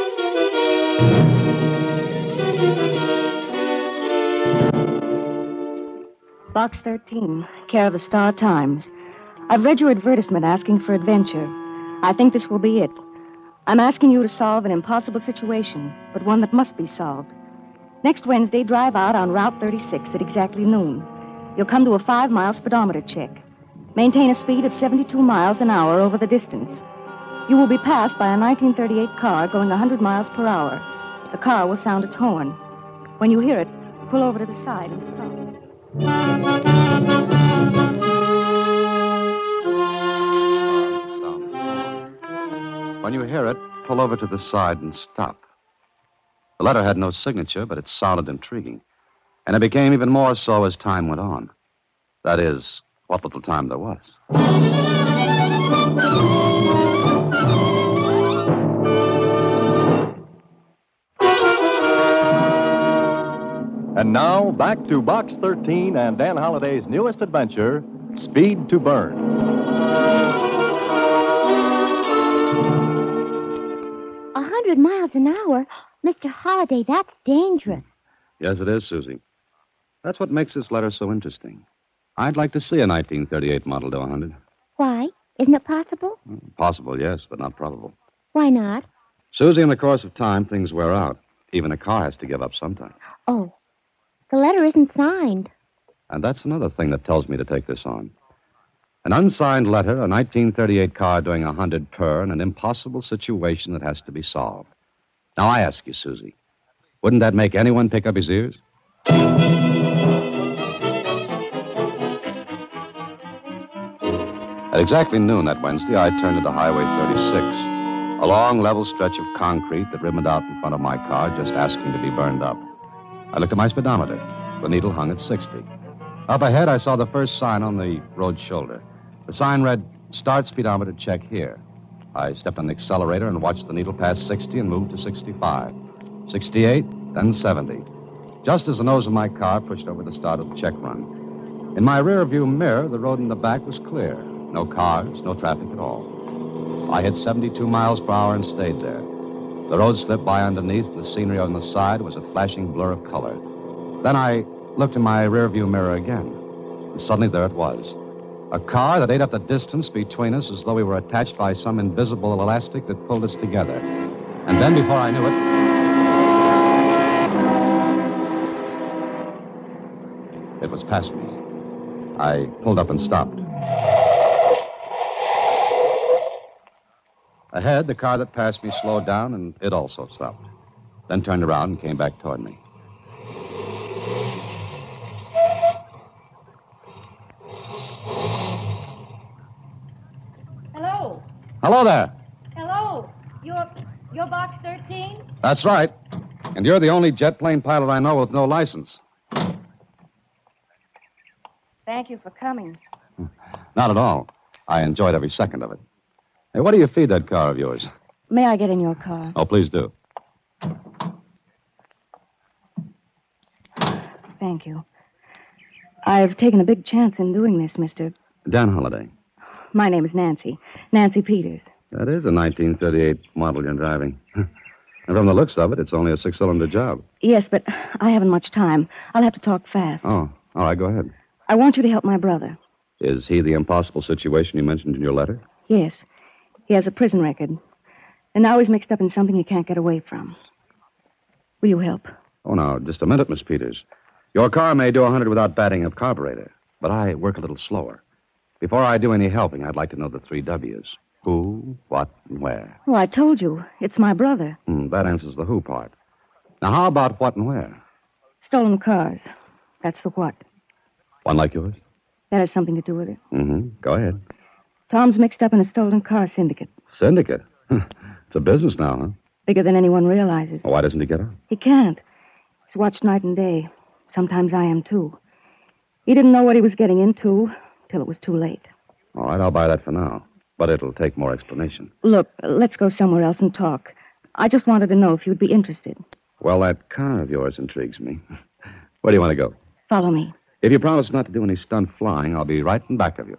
Speaker 14: Box 13, care of the Star Times. I've read your advertisement asking for adventure. I think this will be it. I'm asking you to solve an impossible situation, but one that must be solved. Next Wednesday, drive out on Route 36 at exactly noon. You'll come to a 5-mile speedometer check. Maintain a speed of 72 miles an hour over the distance. You will be passed by a 1938 car going 100 miles per hour. The car will sound its horn. When you hear it, pull over to the side and stop.
Speaker 4: When you hear it, pull over to the side and stop. The letter had no signature, but it sounded intriguing. And it became even more so as time went on. That is, what little time there was.
Speaker 2: And now, back to Box 13 and Dan Holliday's newest adventure, Speed to Burn.
Speaker 5: 100 miles an hour? Mr. Holliday, that's dangerous.
Speaker 4: Yes, it is, Susie. That's what makes this letter so interesting. I'd like to see a 1938 model do 100.
Speaker 5: Why? Isn't it possible?
Speaker 4: Possible, yes, but not probable.
Speaker 5: Why not?
Speaker 4: Susie, in the course of time, things wear out. Even a car has to give up sometime.
Speaker 5: Oh, the letter isn't signed.
Speaker 4: And that's another thing that tells me to take this on. An unsigned letter, a 1938 car doing 100 per, and an impossible situation that has to be solved. Now, I ask you, Susie, wouldn't that make anyone pick up his ears? At exactly noon that Wednesday, I turned into Highway 36, a long, level stretch of concrete that ribboned out in front of my car, just asking to be burned up. I looked at my speedometer. The needle hung at 60. Up ahead, I saw the first sign on the road shoulder. The sign read, "Start speedometer check here." I stepped on the accelerator and watched the needle pass 60 and move to 65. 68, then 70. Just as the nose of my car pushed over the start of the check run. In my rear-view mirror, the road in the back was clear. No cars, no traffic at all. I hit 72 miles per hour and stayed there. The road slipped by underneath, and the scenery on the side was a flashing blur of color. Then I looked in my rear-view mirror again, and suddenly there it was. A car that ate up the distance between us as though we were attached by some invisible elastic that pulled us together. And then, before I knew it, it was past me. I pulled up and stopped. Ahead, the car that passed me slowed down, and it also stopped. Then turned around and came back toward me.
Speaker 15: Hello.
Speaker 4: Hello there.
Speaker 15: Hello. You're Box 13?
Speaker 4: That's right. And you're the only jet plane pilot I know with no license.
Speaker 14: Thank you for coming.
Speaker 4: Not at all. I enjoyed every second of it. Hey, what do you feed that car of yours?
Speaker 14: May I get in your car?
Speaker 4: Oh, please do.
Speaker 14: Thank you. I've taken a big chance in doing this, Mr.
Speaker 4: Dan Holliday.
Speaker 14: My name is Nancy. Nancy Peters.
Speaker 4: That is a 1938 model you're driving. And from the looks of it, it's only a 6-cylinder job.
Speaker 14: Yes, but I haven't much time. I'll have to talk fast.
Speaker 4: Oh, all right, go ahead.
Speaker 14: I want you to help my brother.
Speaker 4: Is he the impossible situation you mentioned in your letter?
Speaker 14: Yes. He has a prison record. And now he's mixed up in something he can't get away from. Will you help?
Speaker 4: Oh, now, just a minute, Miss Peters. Your car may do 100 without batting a carburetor, but I work a little slower. Before I do any helping, I'd like to know the 3 W's. Who, what, and where.
Speaker 14: Well, I told you. It's my brother.
Speaker 4: That answers the who part. Now, how about what and where?
Speaker 14: Stolen cars. That's the what.
Speaker 4: One like yours?
Speaker 14: That has something to do with it.
Speaker 4: Go ahead.
Speaker 14: Tom's mixed up in a stolen car syndicate.
Speaker 4: Syndicate? It's a business now, huh?
Speaker 14: Bigger than anyone realizes.
Speaker 4: Why doesn't he get out?
Speaker 14: He can't. He's watched night and day. Sometimes I am, too. He didn't know what he was getting into till it was too late.
Speaker 4: All right, I'll buy that for now. But it'll take more explanation.
Speaker 14: Look, let's go somewhere else and talk. I just wanted to know if you'd be interested.
Speaker 4: Well, that car of yours intrigues me. Where do you want to go?
Speaker 14: Follow me.
Speaker 4: If you promise not to do any stunt flying, I'll be right in back of you.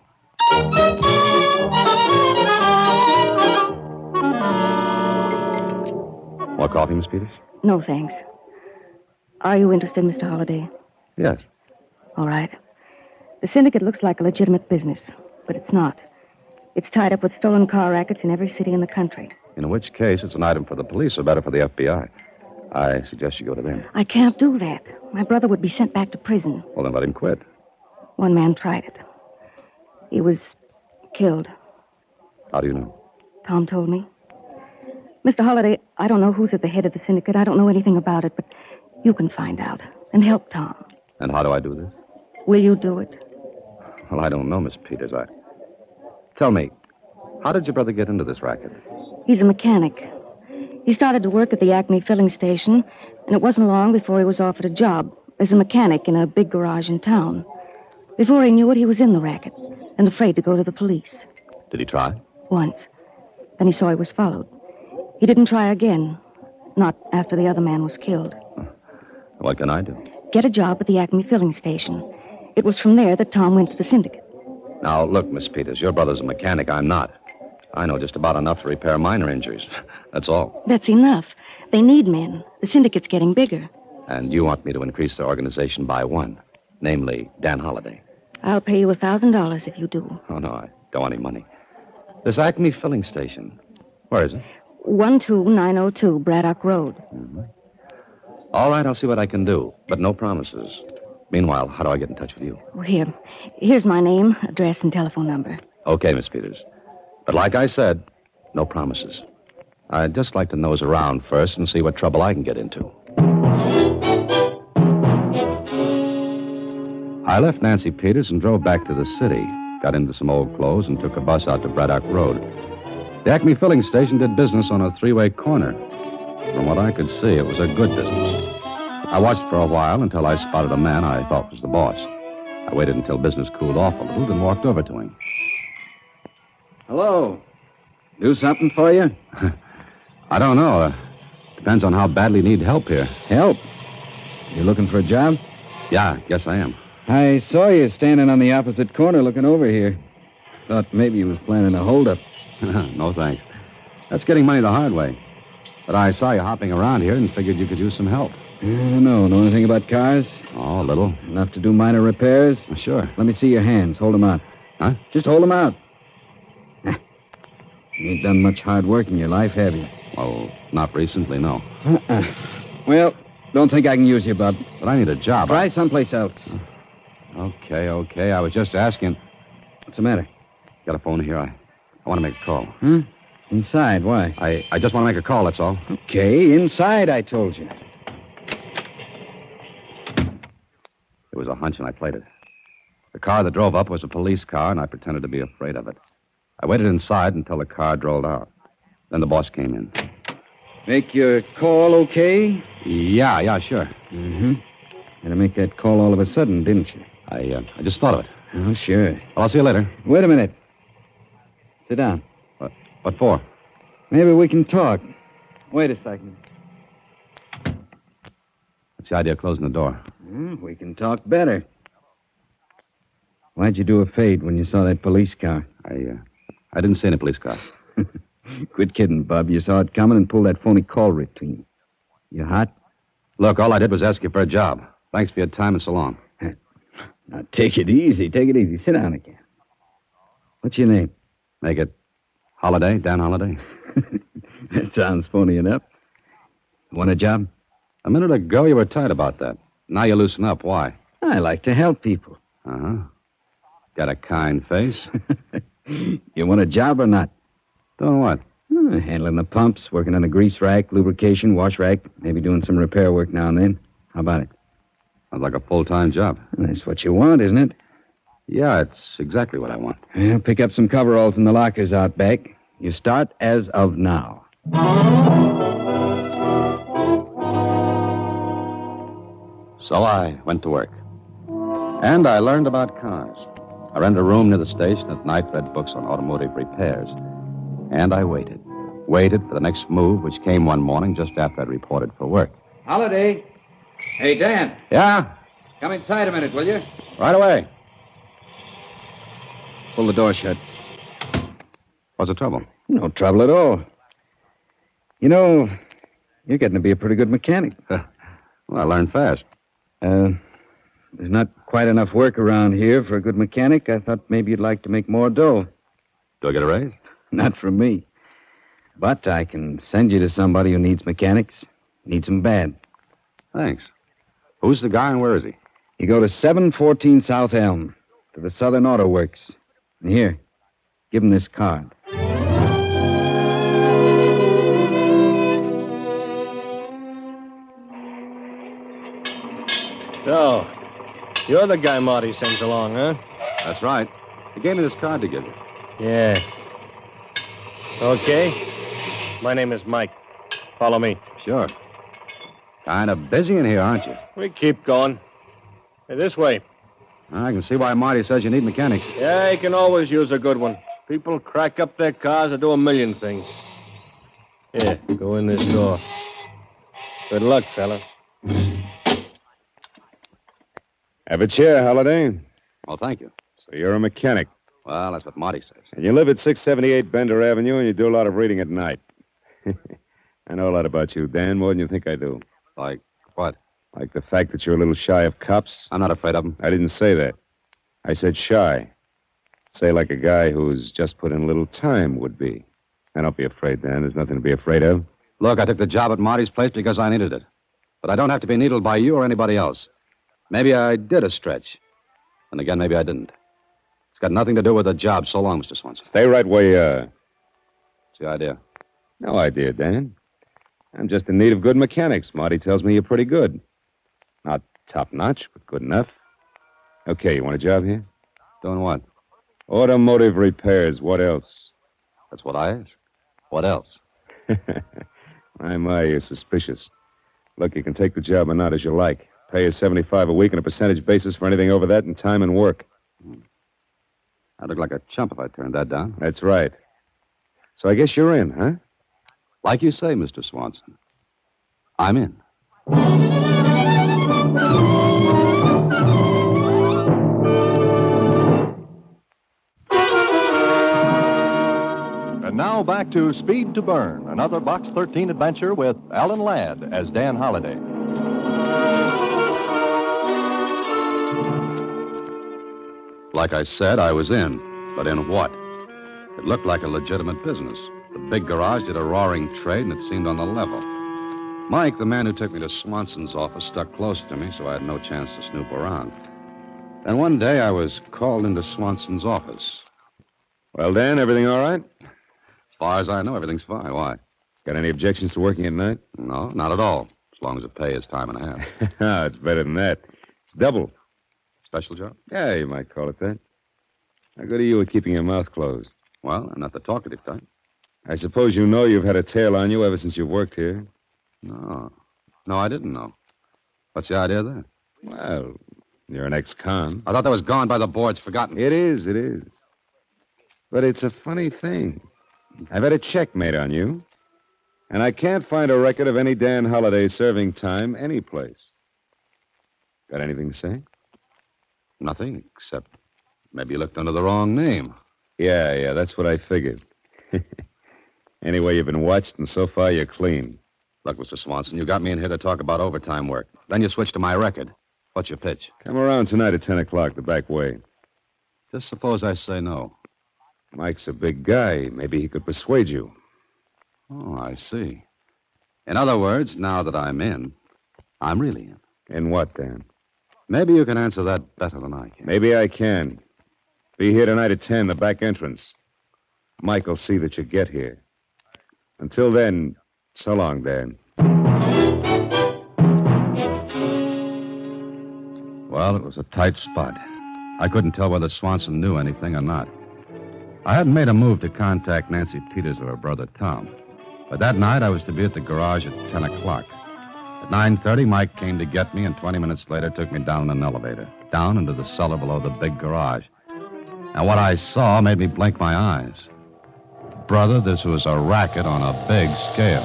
Speaker 4: More coffee, Miss Peters?
Speaker 14: No, thanks. Are you interested, Mr. Holliday?
Speaker 4: Yes.
Speaker 14: All right. The syndicate looks like a legitimate business, but it's not. It's tied up with stolen car rackets in every city in the country.
Speaker 4: In which case, it's an item for the police, or better for the FBI. I suggest you go to them.
Speaker 14: I can't do that. My brother would be sent back to prison.
Speaker 4: Well, then let him quit.
Speaker 14: One man tried it. He was killed.
Speaker 4: How do you know?
Speaker 14: Tom told me. Mr. Holliday, I don't know who's at the head of the syndicate. I don't know anything about it, but you can find out and help Tom.
Speaker 4: And how do I do this?
Speaker 14: Will you do it?
Speaker 4: Well, I don't know, Miss Peters. Tell me, how did your brother get into this racket?
Speaker 14: He's a mechanic. He started to work at the Acme filling station, and it wasn't long before he was offered a job as a mechanic in a big garage in town. Before he knew it, he was in the racket and afraid to go to the police.
Speaker 4: Did he try?
Speaker 14: Once. Then he saw he was followed. He didn't try again, not after the other man was killed.
Speaker 4: What can I do?
Speaker 14: Get a job at the Acme filling station. It was from there that Tom went to the syndicate.
Speaker 4: Now, look, Miss Peters, your brother's a mechanic. I'm not. I know just about enough to repair minor injuries. That's all.
Speaker 14: That's enough. They need men. The syndicate's getting bigger.
Speaker 4: And you want me to increase their organization by one, namely Dan Holliday.
Speaker 14: I'll pay you $1,000 if you do.
Speaker 4: Oh, no, I don't want any money. This Acme filling station, where is it?
Speaker 14: 12902 Braddock Road.
Speaker 4: All right, I'll see what I can do, but no promises. Meanwhile, how do I get in touch with you?
Speaker 14: Oh, here's my name, address, and telephone number.
Speaker 4: Okay, Miss Peters. But like I said, no promises. I'd just like to nose around first and see what trouble I can get into. I left Nancy Peters and drove back to the city, got into some old clothes, and took a bus out to Braddock Road. The Acme filling station did business on a three-way corner. From what I could see, it was a good business. I watched for a while until I spotted a man I thought was the boss. I waited until business cooled off a little, then walked over to him.
Speaker 3: Hello. Do something for you?
Speaker 4: I don't know. Depends on how badly you need help here.
Speaker 3: Help? You looking for a job?
Speaker 4: Yeah, yes I am.
Speaker 3: I saw you standing on the opposite corner looking over here. Thought maybe you was planning a holdup.
Speaker 4: No, thanks. That's getting money the hard way. But I saw you hopping around here and figured you could use some help.
Speaker 3: I don't know. Know anything about cars?
Speaker 4: Oh, a little.
Speaker 3: Enough to do minor repairs?
Speaker 4: Sure.
Speaker 3: Let me see your hands. Hold them out.
Speaker 4: Huh?
Speaker 3: Just hold them out. You ain't done much hard work in your life, have you?
Speaker 4: Oh, not recently, no.
Speaker 3: Well, don't think I can use you, Bub.
Speaker 4: But I need a job.
Speaker 3: Try someplace else.
Speaker 4: Okay. I was just asking.
Speaker 3: What's the matter?
Speaker 4: Got a phone here. I want to make a call.
Speaker 3: Inside, why?
Speaker 4: I just want to make a call, that's all.
Speaker 3: Okay, inside, I told you.
Speaker 4: It was a hunch, and I played it. The car that drove up was a police car, and I pretended to be afraid of it. I waited inside until the car drove out. Then the boss came in.
Speaker 3: Make your call okay?
Speaker 4: Yeah, sure.
Speaker 3: Mm-hmm. Had to make that call all of a sudden, didn't you?
Speaker 4: I just thought of it.
Speaker 3: Oh, sure.
Speaker 4: Well, I'll see you later.
Speaker 3: Wait a minute. Sit down.
Speaker 4: What for?
Speaker 3: Maybe we can talk. Wait a second.
Speaker 4: What's the idea of closing the door?
Speaker 3: We can talk better. Why'd you do a fade when you saw that police car?
Speaker 4: I didn't see any police car.
Speaker 3: Quit kidding, Bub. You saw it coming and pulled that phony call routine. You hot?
Speaker 4: Look, all I did was ask you for a job. Thanks for your time and so long.
Speaker 3: Now, take it easy. Sit down again. What's your name?
Speaker 4: Make it Holiday, Dan Holiday.
Speaker 3: That sounds phony enough. Want a job?
Speaker 4: A minute ago, you were tight about that. Now you loosen up. Why?
Speaker 3: I like to help people.
Speaker 4: Uh-huh. Got a kind face.
Speaker 3: You want a job or not?
Speaker 4: Doing what?
Speaker 3: Handling the pumps, working on the grease rack, lubrication, wash rack, maybe doing some repair work now and then. How about it?
Speaker 4: Sounds like a full-time job.
Speaker 3: That's what you want, isn't it?
Speaker 4: Yeah, it's exactly what I want.
Speaker 3: Well, pick up some coveralls in the lockers out back. You start as of now.
Speaker 4: So I went to work. And I learned about cars. I rented a room near the station at night, read books on automotive repairs. And I waited. Waited for the next move, which came one morning just after I'd reported for work.
Speaker 3: Holiday. Hey, Dan.
Speaker 4: Yeah?
Speaker 3: Come inside a minute, will you?
Speaker 4: Right away.
Speaker 3: Pull the door shut.
Speaker 4: What's the trouble?
Speaker 3: No trouble at all. You know, you're getting to be a pretty good mechanic.
Speaker 4: Well, I learned fast.
Speaker 3: There's not quite enough work around here for a good mechanic. I thought maybe you'd like to make more dough.
Speaker 4: Do I get a raise?
Speaker 3: Not from me. But I can send you to somebody who needs mechanics. Needs them bad.
Speaker 4: Thanks. Who's the guy and where is he?
Speaker 3: You go to 714 South Elm, to the Southern Auto Works. And here, give him this card.
Speaker 16: So, you're the guy Marty sends along, huh?
Speaker 4: That's right. He gave me this card to give you.
Speaker 16: Yeah. Okay. My name is Mike. Follow me.
Speaker 4: Sure. Kind of busy in here, aren't you?
Speaker 16: We keep going. Hey, this way.
Speaker 4: I can see why Marty says you need mechanics.
Speaker 16: Yeah, you can always use a good one. People crack up their cars and do a million things. Here, go in this door. Good luck, fella.
Speaker 17: Have a chair, Holiday.
Speaker 4: Well, thank you.
Speaker 17: So you're a mechanic.
Speaker 4: Well, that's what Marty says.
Speaker 17: And you live at 678 Bender Avenue, and you do a lot of reading at night. I know a lot about you, Dan, more than you think I do.
Speaker 4: Like what?
Speaker 17: Like the fact that you're a little shy of cops.
Speaker 4: I'm not afraid of them.
Speaker 17: I didn't say that. I said shy. Say like a guy who's just put in a little time would be. Now, don't be afraid, Dan. There's nothing to be afraid of.
Speaker 4: Look, I took the job at Marty's place because I needed it. But I don't have to be needled by you or anybody else. Maybe I did a stretch. And again, maybe I didn't. It's got nothing to do with the job. So long, Mr. Swanson.
Speaker 17: Stay right where you are.
Speaker 4: What's the idea?
Speaker 17: No idea, Dan. I'm just in need of good mechanics. Marty tells me you're pretty good. Not top-notch, but good enough. Okay, you want a job here?
Speaker 4: Doing what?
Speaker 17: Automotive repairs. What else?
Speaker 4: That's what I asked. What else?
Speaker 17: My, you're suspicious. Look, you can take the job or not as you like. Pay is $75 a week on a percentage basis for anything over that in time and work.
Speaker 4: I'd look like a chump if I turned that down.
Speaker 17: That's right. So I guess you're in, huh?
Speaker 4: Like you say, Mr. Swanson. I'm in.
Speaker 2: And now back to Speed to Burn, another Box 13 adventure with Alan Ladd as Dan Holliday.
Speaker 4: Like I said, I was in. But in what? It looked like a legitimate business. The big garage did a roaring trade, and it seemed on the level. Mike, the man who took me to Swanson's office, stuck close to me, so I had no chance to snoop around. Then one day I was called into Swanson's office.
Speaker 17: Well, Dan, everything all right?
Speaker 4: As far as I know, everything's fine. Why?
Speaker 17: Got any objections to working at night?
Speaker 4: No, not at all. As long as the pay is time and a half.
Speaker 17: It's better than that. It's double.
Speaker 4: Special job?
Speaker 17: Yeah, you might call it that. How good are you at keeping your mouth closed?
Speaker 4: Well, I'm not the talkative type.
Speaker 17: I suppose you know you've had a tail on you ever since you've worked here.
Speaker 4: No, I didn't know. What's the idea there?
Speaker 17: Well, you're an ex-con.
Speaker 4: I thought that was gone by the boards, forgotten.
Speaker 17: It is. But it's a funny thing. I've had a check made on you, and I can't find a record of any Dan Holliday serving time anyplace. Got anything to say?
Speaker 4: Nothing, except maybe you looked under the wrong name.
Speaker 17: Yeah, that's what I figured. Anyway, you've been watched, and so far you're clean.
Speaker 4: Look, Mr. Swanson, you got me in here to talk about overtime work. Then you switched to my record. What's your pitch?
Speaker 17: Come around tonight at 10 o'clock, the back way.
Speaker 4: Just suppose I say no.
Speaker 17: Mike's a big guy. Maybe he could persuade you.
Speaker 4: Oh, I see. In other words, now that I'm in, I'm really in.
Speaker 17: In what, Dan?
Speaker 4: Maybe you can answer that better than I can.
Speaker 17: Maybe I can. Be here tonight at 10, the back entrance. Mike will see that you get here. Until then, so long, Dan.
Speaker 4: Well, it was a tight spot. I couldn't tell whether Swanson knew anything or not. I hadn't made a move to contact Nancy Peters or her brother Tom. But that night, I was to be at the garage at 10 o'clock. At 9:30, Mike came to get me, and 20 minutes later took me down in an elevator, down into the cellar below the big garage. And what I saw made me blink my eyes. Brother, this was a racket on a big scale.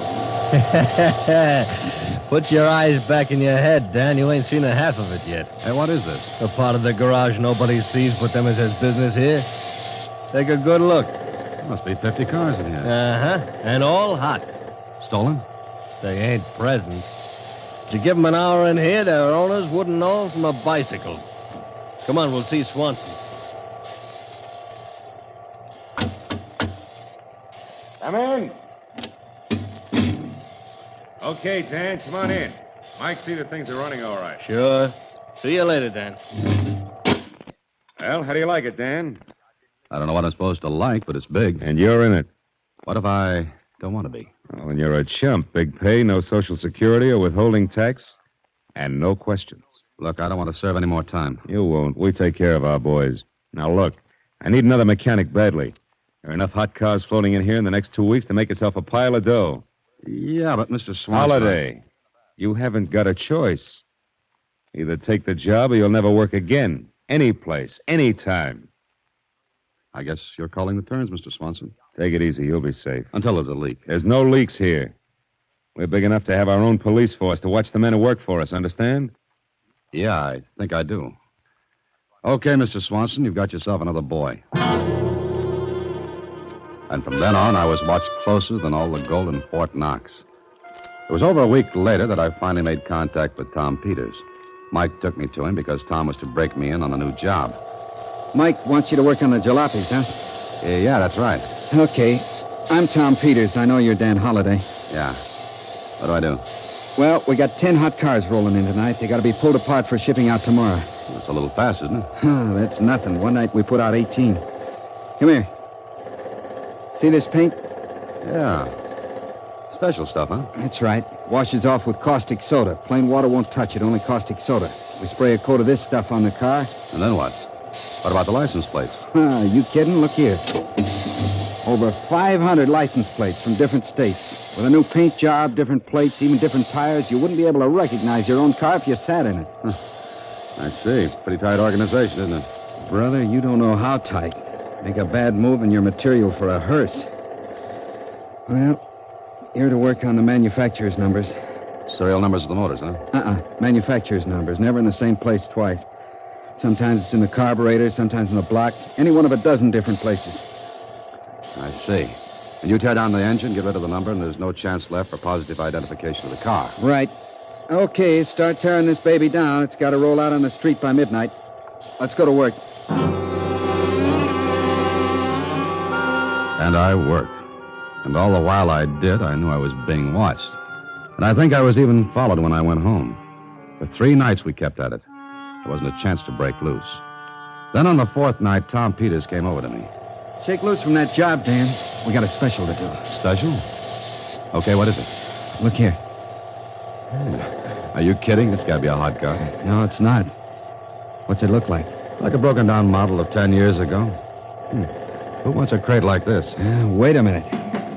Speaker 18: Put your eyes back in your head, Dan. You ain't seen a half of it yet.
Speaker 4: Hey, what is this?
Speaker 18: The part of the garage nobody sees but them as has business here. Take a good look.
Speaker 4: Must be 50 cars in here.
Speaker 18: Uh-huh. And all hot.
Speaker 4: Stolen?
Speaker 18: They ain't presents. Did you give them an hour in here, their owners wouldn't know from a bicycle. Come on, we'll see Swanson.
Speaker 17: Come in. Okay, Dan, come on in. Mike, see that things are running all right.
Speaker 18: Sure. See you later, Dan.
Speaker 17: Well, how do you like it, Dan?
Speaker 4: I don't know what I'm supposed to like, but it's big.
Speaker 17: And you're in it.
Speaker 4: What if I don't want to be?
Speaker 17: Oh, and you're a chump. Big pay, no Social Security or withholding tax, and no questions.
Speaker 4: Look, I don't want to serve any more time.
Speaker 17: You won't. We take care of our boys. Now, look, I need another mechanic badly. There are enough hot cars floating in here in the next 2 weeks to make yourself a pile of dough.
Speaker 4: Yeah, but Mr. Swanson...
Speaker 17: Holiday, you haven't got a choice. Either take the job or you'll never work again. Any place, any time.
Speaker 4: I guess you're calling the turns, Mr. Swanson.
Speaker 17: Take it easy. You'll be safe.
Speaker 4: Until there's a leak.
Speaker 17: There's no leaks here. We're big enough to have our own police force to watch the men who work for us, understand?
Speaker 4: Yeah, I think I do. Okay, Mr. Swanson, you've got yourself another boy. And from then on, I was watched closer than all the gold in Fort Knox. It was over a week later that I finally made contact with Tom Peters. Mike took me to him because Tom was to break me in on a new job.
Speaker 3: Mike wants you to work on the jalopies, huh?
Speaker 4: Yeah, that's right.
Speaker 3: Okay.
Speaker 19: I'm Tom Peters. I know you're Dan Holliday.
Speaker 4: Yeah. What do I do?
Speaker 19: Well, we got 10 hot cars rolling in tonight. They got to be pulled apart for shipping out tomorrow.
Speaker 4: That's a little fast, isn't it?
Speaker 19: That's nothing. One night we put out 18. Come here. See this paint?
Speaker 4: Yeah. Special stuff, huh?
Speaker 19: That's right. Washes off with caustic soda. Plain water won't touch it, only caustic soda. We spray a coat of this stuff on the car.
Speaker 4: And then what? What about the license plates?
Speaker 19: You kidding? Look here. Over 500 license plates from different states. With a new paint job, different plates, even different tires, you wouldn't be able to recognize your own car if you sat in it.
Speaker 4: I see. Pretty tight organization, isn't it?
Speaker 19: Brother, you don't know how tight. Make a bad move and you're material for a hearse. Well, you're to work on the manufacturer's numbers.
Speaker 4: Serial numbers of the motors, huh?
Speaker 19: Manufacturer's numbers. Never in the same place twice. Sometimes it's in the carburetor, sometimes in the block. Any one of a dozen different places.
Speaker 4: I see. And you tear down the engine, get rid of the number, and there's no chance left for positive identification of the car.
Speaker 19: Right. Okay, start tearing this baby down. It's got to roll out on the street by midnight. Let's go to work.
Speaker 4: And I worked. And all the while I did, I knew I was being watched. And I think I was even followed when I went home. For 3 nights we kept at it. There wasn't a chance to break loose. Then on the 4th night, Tom Peters came over to me.
Speaker 19: Shake loose from that job, Dan. We got a special to do.
Speaker 4: Special? Okay, what is it?
Speaker 19: Look here.
Speaker 4: Are you kidding? This gotta be a hot car.
Speaker 19: No, it's not. What's it look like?
Speaker 4: Like a broken-down model of 10 years ago. Who wants a crate like this?
Speaker 19: Wait a minute.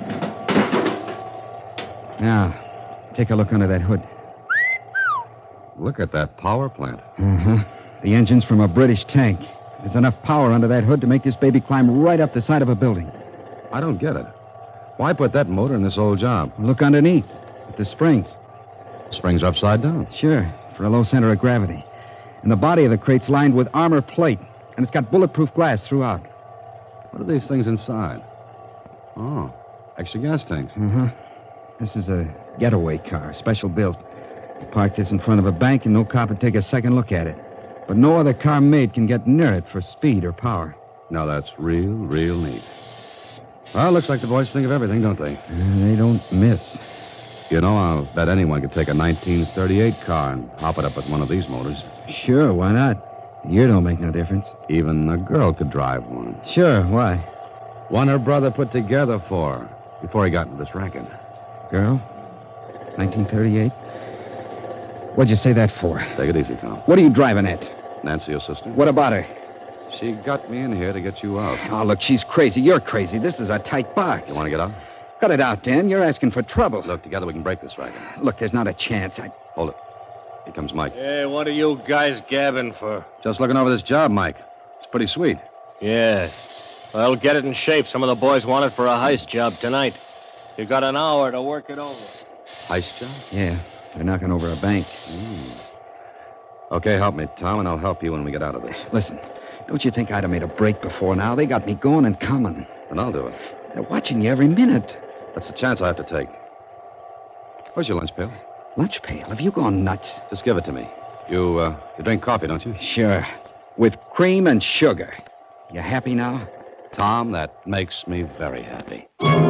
Speaker 19: Now, take a look under that hood.
Speaker 4: Look at that power plant.
Speaker 19: The engine's from a British tank. There's enough power under that hood to make this baby climb right up the side of a building.
Speaker 4: I don't get it. Why put that motor in this old job?
Speaker 19: Look underneath at the springs.
Speaker 4: The springs are upside down.
Speaker 19: Sure, for a low center of gravity. And the body of the crate's lined with armor plate, and it's got bulletproof glass throughout.
Speaker 4: What are these things inside? Oh, extra gas tanks.
Speaker 19: This is a getaway car, special built. You park this in front of a bank, and no cop would take a second look at it. But no other car made can get near it for speed or power.
Speaker 4: Now, that's real neat. Well, looks like the boys think of everything, don't they?
Speaker 19: They don't miss.
Speaker 4: You know, I'll bet anyone could take a 1938 car and hop it up with one of these motors.
Speaker 19: Sure, why not? The year don't make no difference.
Speaker 4: Even a girl could drive one.
Speaker 19: Sure, why?
Speaker 4: One her brother put together for her before he got into this racket.
Speaker 19: Girl? 1938? What'd you say that for?
Speaker 4: Take it easy, Tom.
Speaker 19: What are you driving at?
Speaker 4: Nancy, your sister?
Speaker 19: What about her?
Speaker 4: She got me in here to get you out.
Speaker 19: Oh, look, she's crazy. You're crazy. This is a tight box.
Speaker 4: You want to get out?
Speaker 19: Cut it out, Dan. You're asking for trouble.
Speaker 4: Look, together we can break this racket.
Speaker 19: Look, there's not a chance.
Speaker 4: Hold it. Here comes Mike.
Speaker 18: Hey, what are you guys gabbing for?
Speaker 4: Just looking over this job, Mike. It's pretty sweet.
Speaker 18: Yeah. Well, get it in shape. Some of the boys want it for a heist job tonight. You got an hour to work it over.
Speaker 4: Heist job?
Speaker 19: Yeah. They're knocking over a bank.
Speaker 4: Okay, help me, Tom, and I'll help you when we get out of this.
Speaker 19: Listen, don't you think I'd have made a break before now? They got me going and coming.
Speaker 4: And I'll do it.
Speaker 19: They're watching you every minute.
Speaker 4: That's the chance I have to take. Where's your lunch pail?
Speaker 19: Lunch pail? Have you gone nuts?
Speaker 4: Just give it to me. You drink coffee, don't you?
Speaker 19: Sure. With cream and sugar. You happy now?
Speaker 4: Tom, that makes me very happy.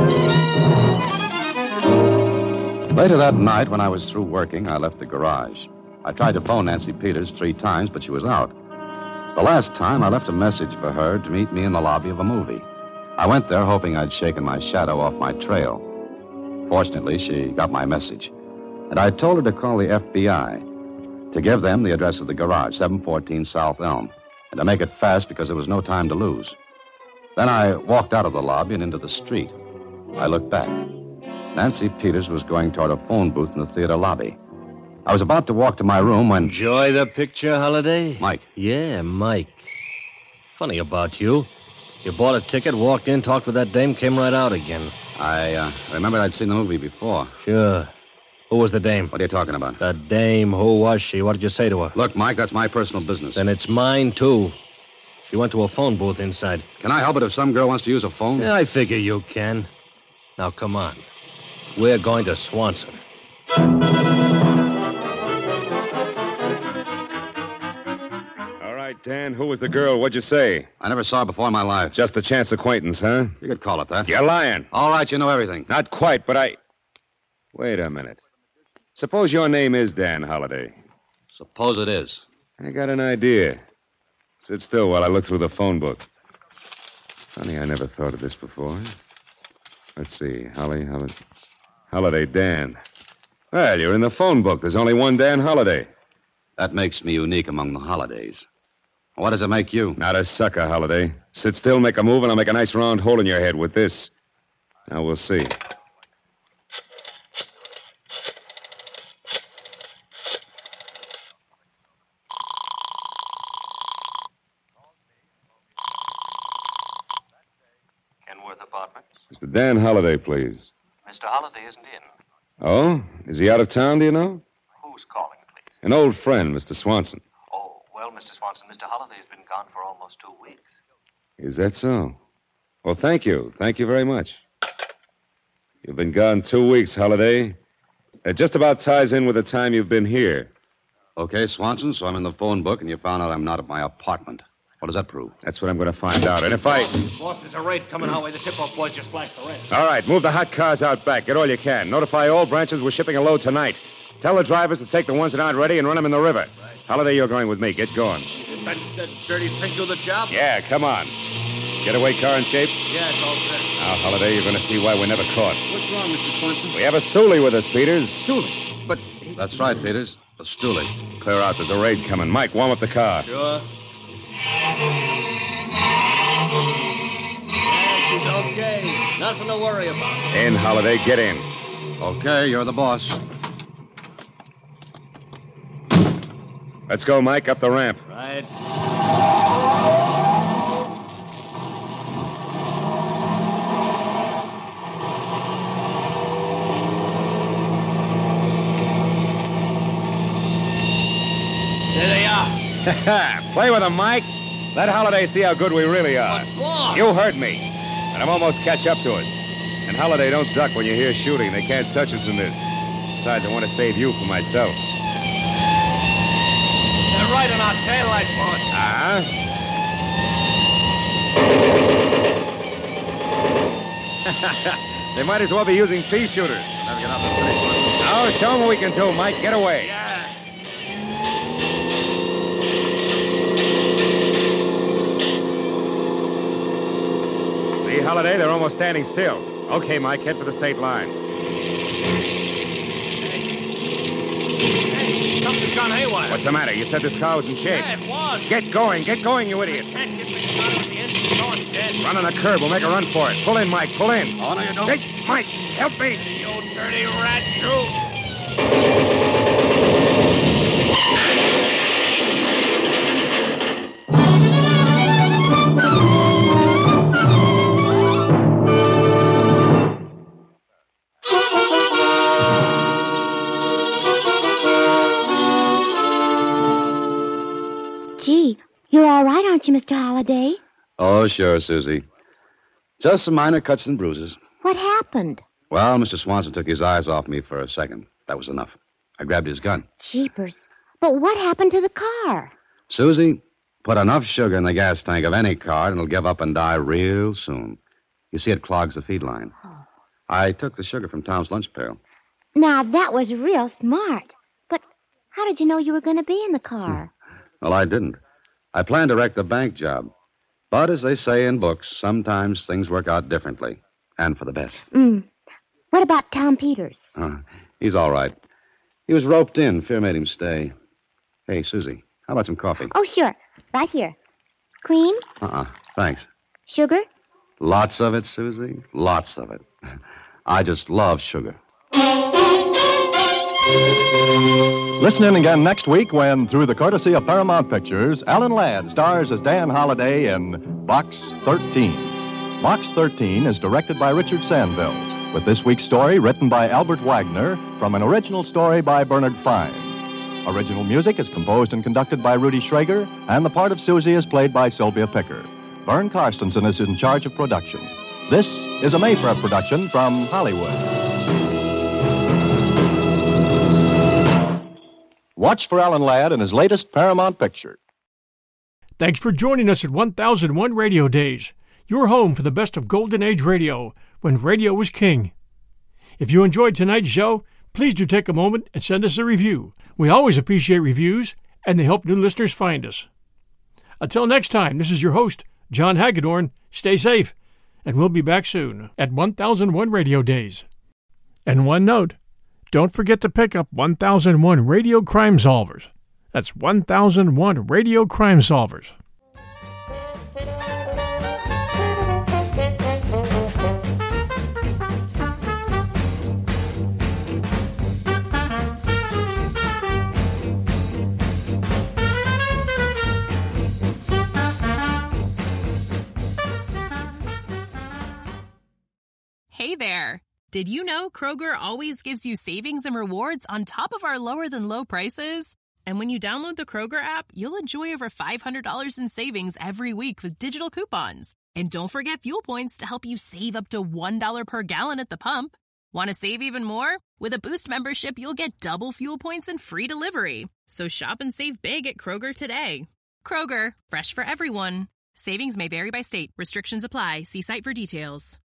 Speaker 4: Later that night, when I was through working, I left the garage. I tried to phone Nancy Peters 3 times, but she was out. The last time, I left a message for her to meet me in the lobby of a movie. I went there hoping I'd shaken my shadow off my trail. Fortunately, she got my message. And I told her to call the FBI, to give them the address of the garage, 714 South Elm, and to make it fast because there was no time to lose. Then I walked out of the lobby and into the street. I looked back. Nancy Peters was going toward a phone booth in the theater lobby. I was about to walk to my room when...
Speaker 18: Enjoy the picture, Holiday?
Speaker 4: Mike.
Speaker 18: Yeah, Mike. Funny about you. You bought a ticket, walked in, talked with that dame, came right out again.
Speaker 4: I remembered I'd seen the movie before.
Speaker 18: Sure. Who was the dame?
Speaker 4: What are you talking about?
Speaker 18: The dame. Who was she? What did you say to her?
Speaker 4: Look, Mike, that's my personal business.
Speaker 18: Then it's mine, too. She went to a phone booth inside.
Speaker 4: Can I help it if some girl wants to use a phone?
Speaker 18: Yeah, I figure you can. Now, come on. We're going to Swanson.
Speaker 17: All right, right, Dan. Who was the girl? What'd you say?
Speaker 4: I never saw her before in my life.
Speaker 17: Just a chance acquaintance, huh?
Speaker 4: You could call it that.
Speaker 17: You're lying.
Speaker 4: All right, you know everything.
Speaker 17: Not quite, but I... Wait a minute. Suppose your name is Dan Holliday.
Speaker 4: Suppose it is.
Speaker 17: I got an idea. Sit still while I look through the phone book. Funny, I never thought of this before. Let's see. Holliday Dan. Well, you're in the phone book. There's only one Dan Holliday.
Speaker 4: That makes me unique among the Hollidays. What does it make you?
Speaker 17: Not a sucker, Holliday. Sit still, make a move, and I'll make a nice round hole in your head with this. Now we'll see.
Speaker 20: Kenworth Apartments.
Speaker 17: Mr. Dan Holliday, please.
Speaker 20: Mr. Holliday isn't in.
Speaker 17: Oh? Is he out of town, do you know?
Speaker 20: Who's calling, please?
Speaker 17: An old friend, Mr. Swanson.
Speaker 20: Oh, well, Mr. Swanson, Mr. Holliday's been gone for almost 2 weeks.
Speaker 17: Is that so? Well, thank you. Thank you very much. You've been gone 2 weeks, Holliday. It just about ties in with the time you've been here.
Speaker 4: Okay, Swanson, so I'm in the phone book, and you found out I'm not at my apartment. What does that prove?
Speaker 17: That's what I'm going to find out. And if I...
Speaker 20: Boss, there's a raid coming our way. The tip-off boys just flashed the wrench.
Speaker 17: All right, move the hot cars out back. Get all you can. Notify all branches we're shipping a load tonight. Tell the drivers to take the ones that aren't ready and run them in the river. Right. Holliday, you're going with me. Get going.
Speaker 20: That dirty thing do the job?
Speaker 17: Yeah, come on. Getaway car in shape?
Speaker 20: Yeah, it's all set.
Speaker 17: Now, Holliday, you're going to see why we're never caught.
Speaker 20: What's wrong, Mr. Swanson?
Speaker 17: We have a stoolie with us, Peters.
Speaker 20: Stoolie? But...
Speaker 4: That's right, Peters. A stoolie.
Speaker 17: Clear out. There's a raid coming. Mike, warm up the car.
Speaker 20: Sure. Yeah, she's okay. Nothing to worry about.
Speaker 17: In, Holliday. Get in.
Speaker 4: Okay, you're the boss.
Speaker 17: Let's go, Mike. Up the ramp.
Speaker 20: Right. There they are.
Speaker 17: Play with them, Mike. Let Holliday see how good we really are.
Speaker 20: But, boss!
Speaker 17: You heard me. And I'm almost catch up to us. And Holliday, don't duck when you hear shooting. They can't touch us in this. Besides, I want to save you for myself.
Speaker 20: They're right on our taillight, boss.
Speaker 17: They might as well be using pea shooters.
Speaker 4: Never get out of the city, Swanson.
Speaker 17: Now, show them what we can do, Mike. Get away.
Speaker 20: Yeah.
Speaker 17: See, Holliday, they're almost standing still. Okay, Mike, head for the state line.
Speaker 20: Hey, something's gone haywire.
Speaker 17: What's the matter? You said this car was in shape.
Speaker 20: Yeah, it was.
Speaker 17: Get going, you idiot.
Speaker 20: I can't get me started. The engine's going dead.
Speaker 17: Run on the curb. We'll make a run for it. Pull in, Mike. Pull in.
Speaker 4: Oh, no, you don't.
Speaker 17: Hey, Mike, help me.
Speaker 20: You dirty rat, you.
Speaker 5: Gee, you're all right, aren't you, Mr. Holliday?
Speaker 4: Oh, sure, Susie. Just some minor cuts and bruises.
Speaker 5: What happened?
Speaker 4: Well, Mr. Swanson took his eyes off me for a second. That was enough. I grabbed his gun.
Speaker 5: Jeepers. But what happened to the car?
Speaker 4: Susie, put enough sugar in the gas tank of any car and it'll give up and die real soon. You see, it clogs the feed line.
Speaker 5: Oh.
Speaker 4: I took the sugar from Tom's lunch pail.
Speaker 5: Now, that was real smart. But how did you know you were going to be in the car?
Speaker 4: Well, I didn't. I planned to wreck the bank job. But as they say in books, sometimes things work out differently. And for the best.
Speaker 5: What about Tom Peters?
Speaker 4: He's all right. He was roped in. Fear made him stay. Hey, Susie, how about some coffee?
Speaker 5: Oh, sure. Right here. Cream?
Speaker 4: Thanks.
Speaker 5: Sugar?
Speaker 4: Lots of it, Susie. Lots of it. I just love sugar.
Speaker 2: Listen in again next week when, through the courtesy of Paramount Pictures, Alan Ladd stars as Dan Holliday in Box 13. Box 13 is directed by Richard Sandville, with this week's story written by Albert Wagner from an original story by Bernard Fines. Original music is composed and conducted by Rudy Schrager, and the part of Susie is played by Sylvia Picker. Vern Karstensen is in charge of production. This is a Mayprep production from Hollywood. Watch for Alan Ladd in his latest Paramount picture.
Speaker 1: Thanks for joining us at 1001 Radio Days, your home for the best of Golden Age radio, when radio was king. If you enjoyed tonight's show, please do take a moment and send us a review. We always appreciate reviews, and they help new listeners find us. Until next time, this is your host, John Hagedorn. Stay safe, and we'll be back soon at 1001 Radio Days. And one note, don't forget to pick up 1001 Radio Crime Solvers. That's 1001 Radio Crime Solvers.
Speaker 21: Hey there! Did you know Kroger always gives you savings and rewards on top of our lower-than-low prices? And when you download the Kroger app, you'll enjoy over $500 in savings every week with digital coupons. And don't forget fuel points to help you save up to $1 per gallon at the pump. Want to save even more? With a Boost membership, you'll get double fuel points and free delivery. So shop and save big at Kroger today. Kroger, fresh for everyone. Savings may vary by state. Restrictions apply. See site for details.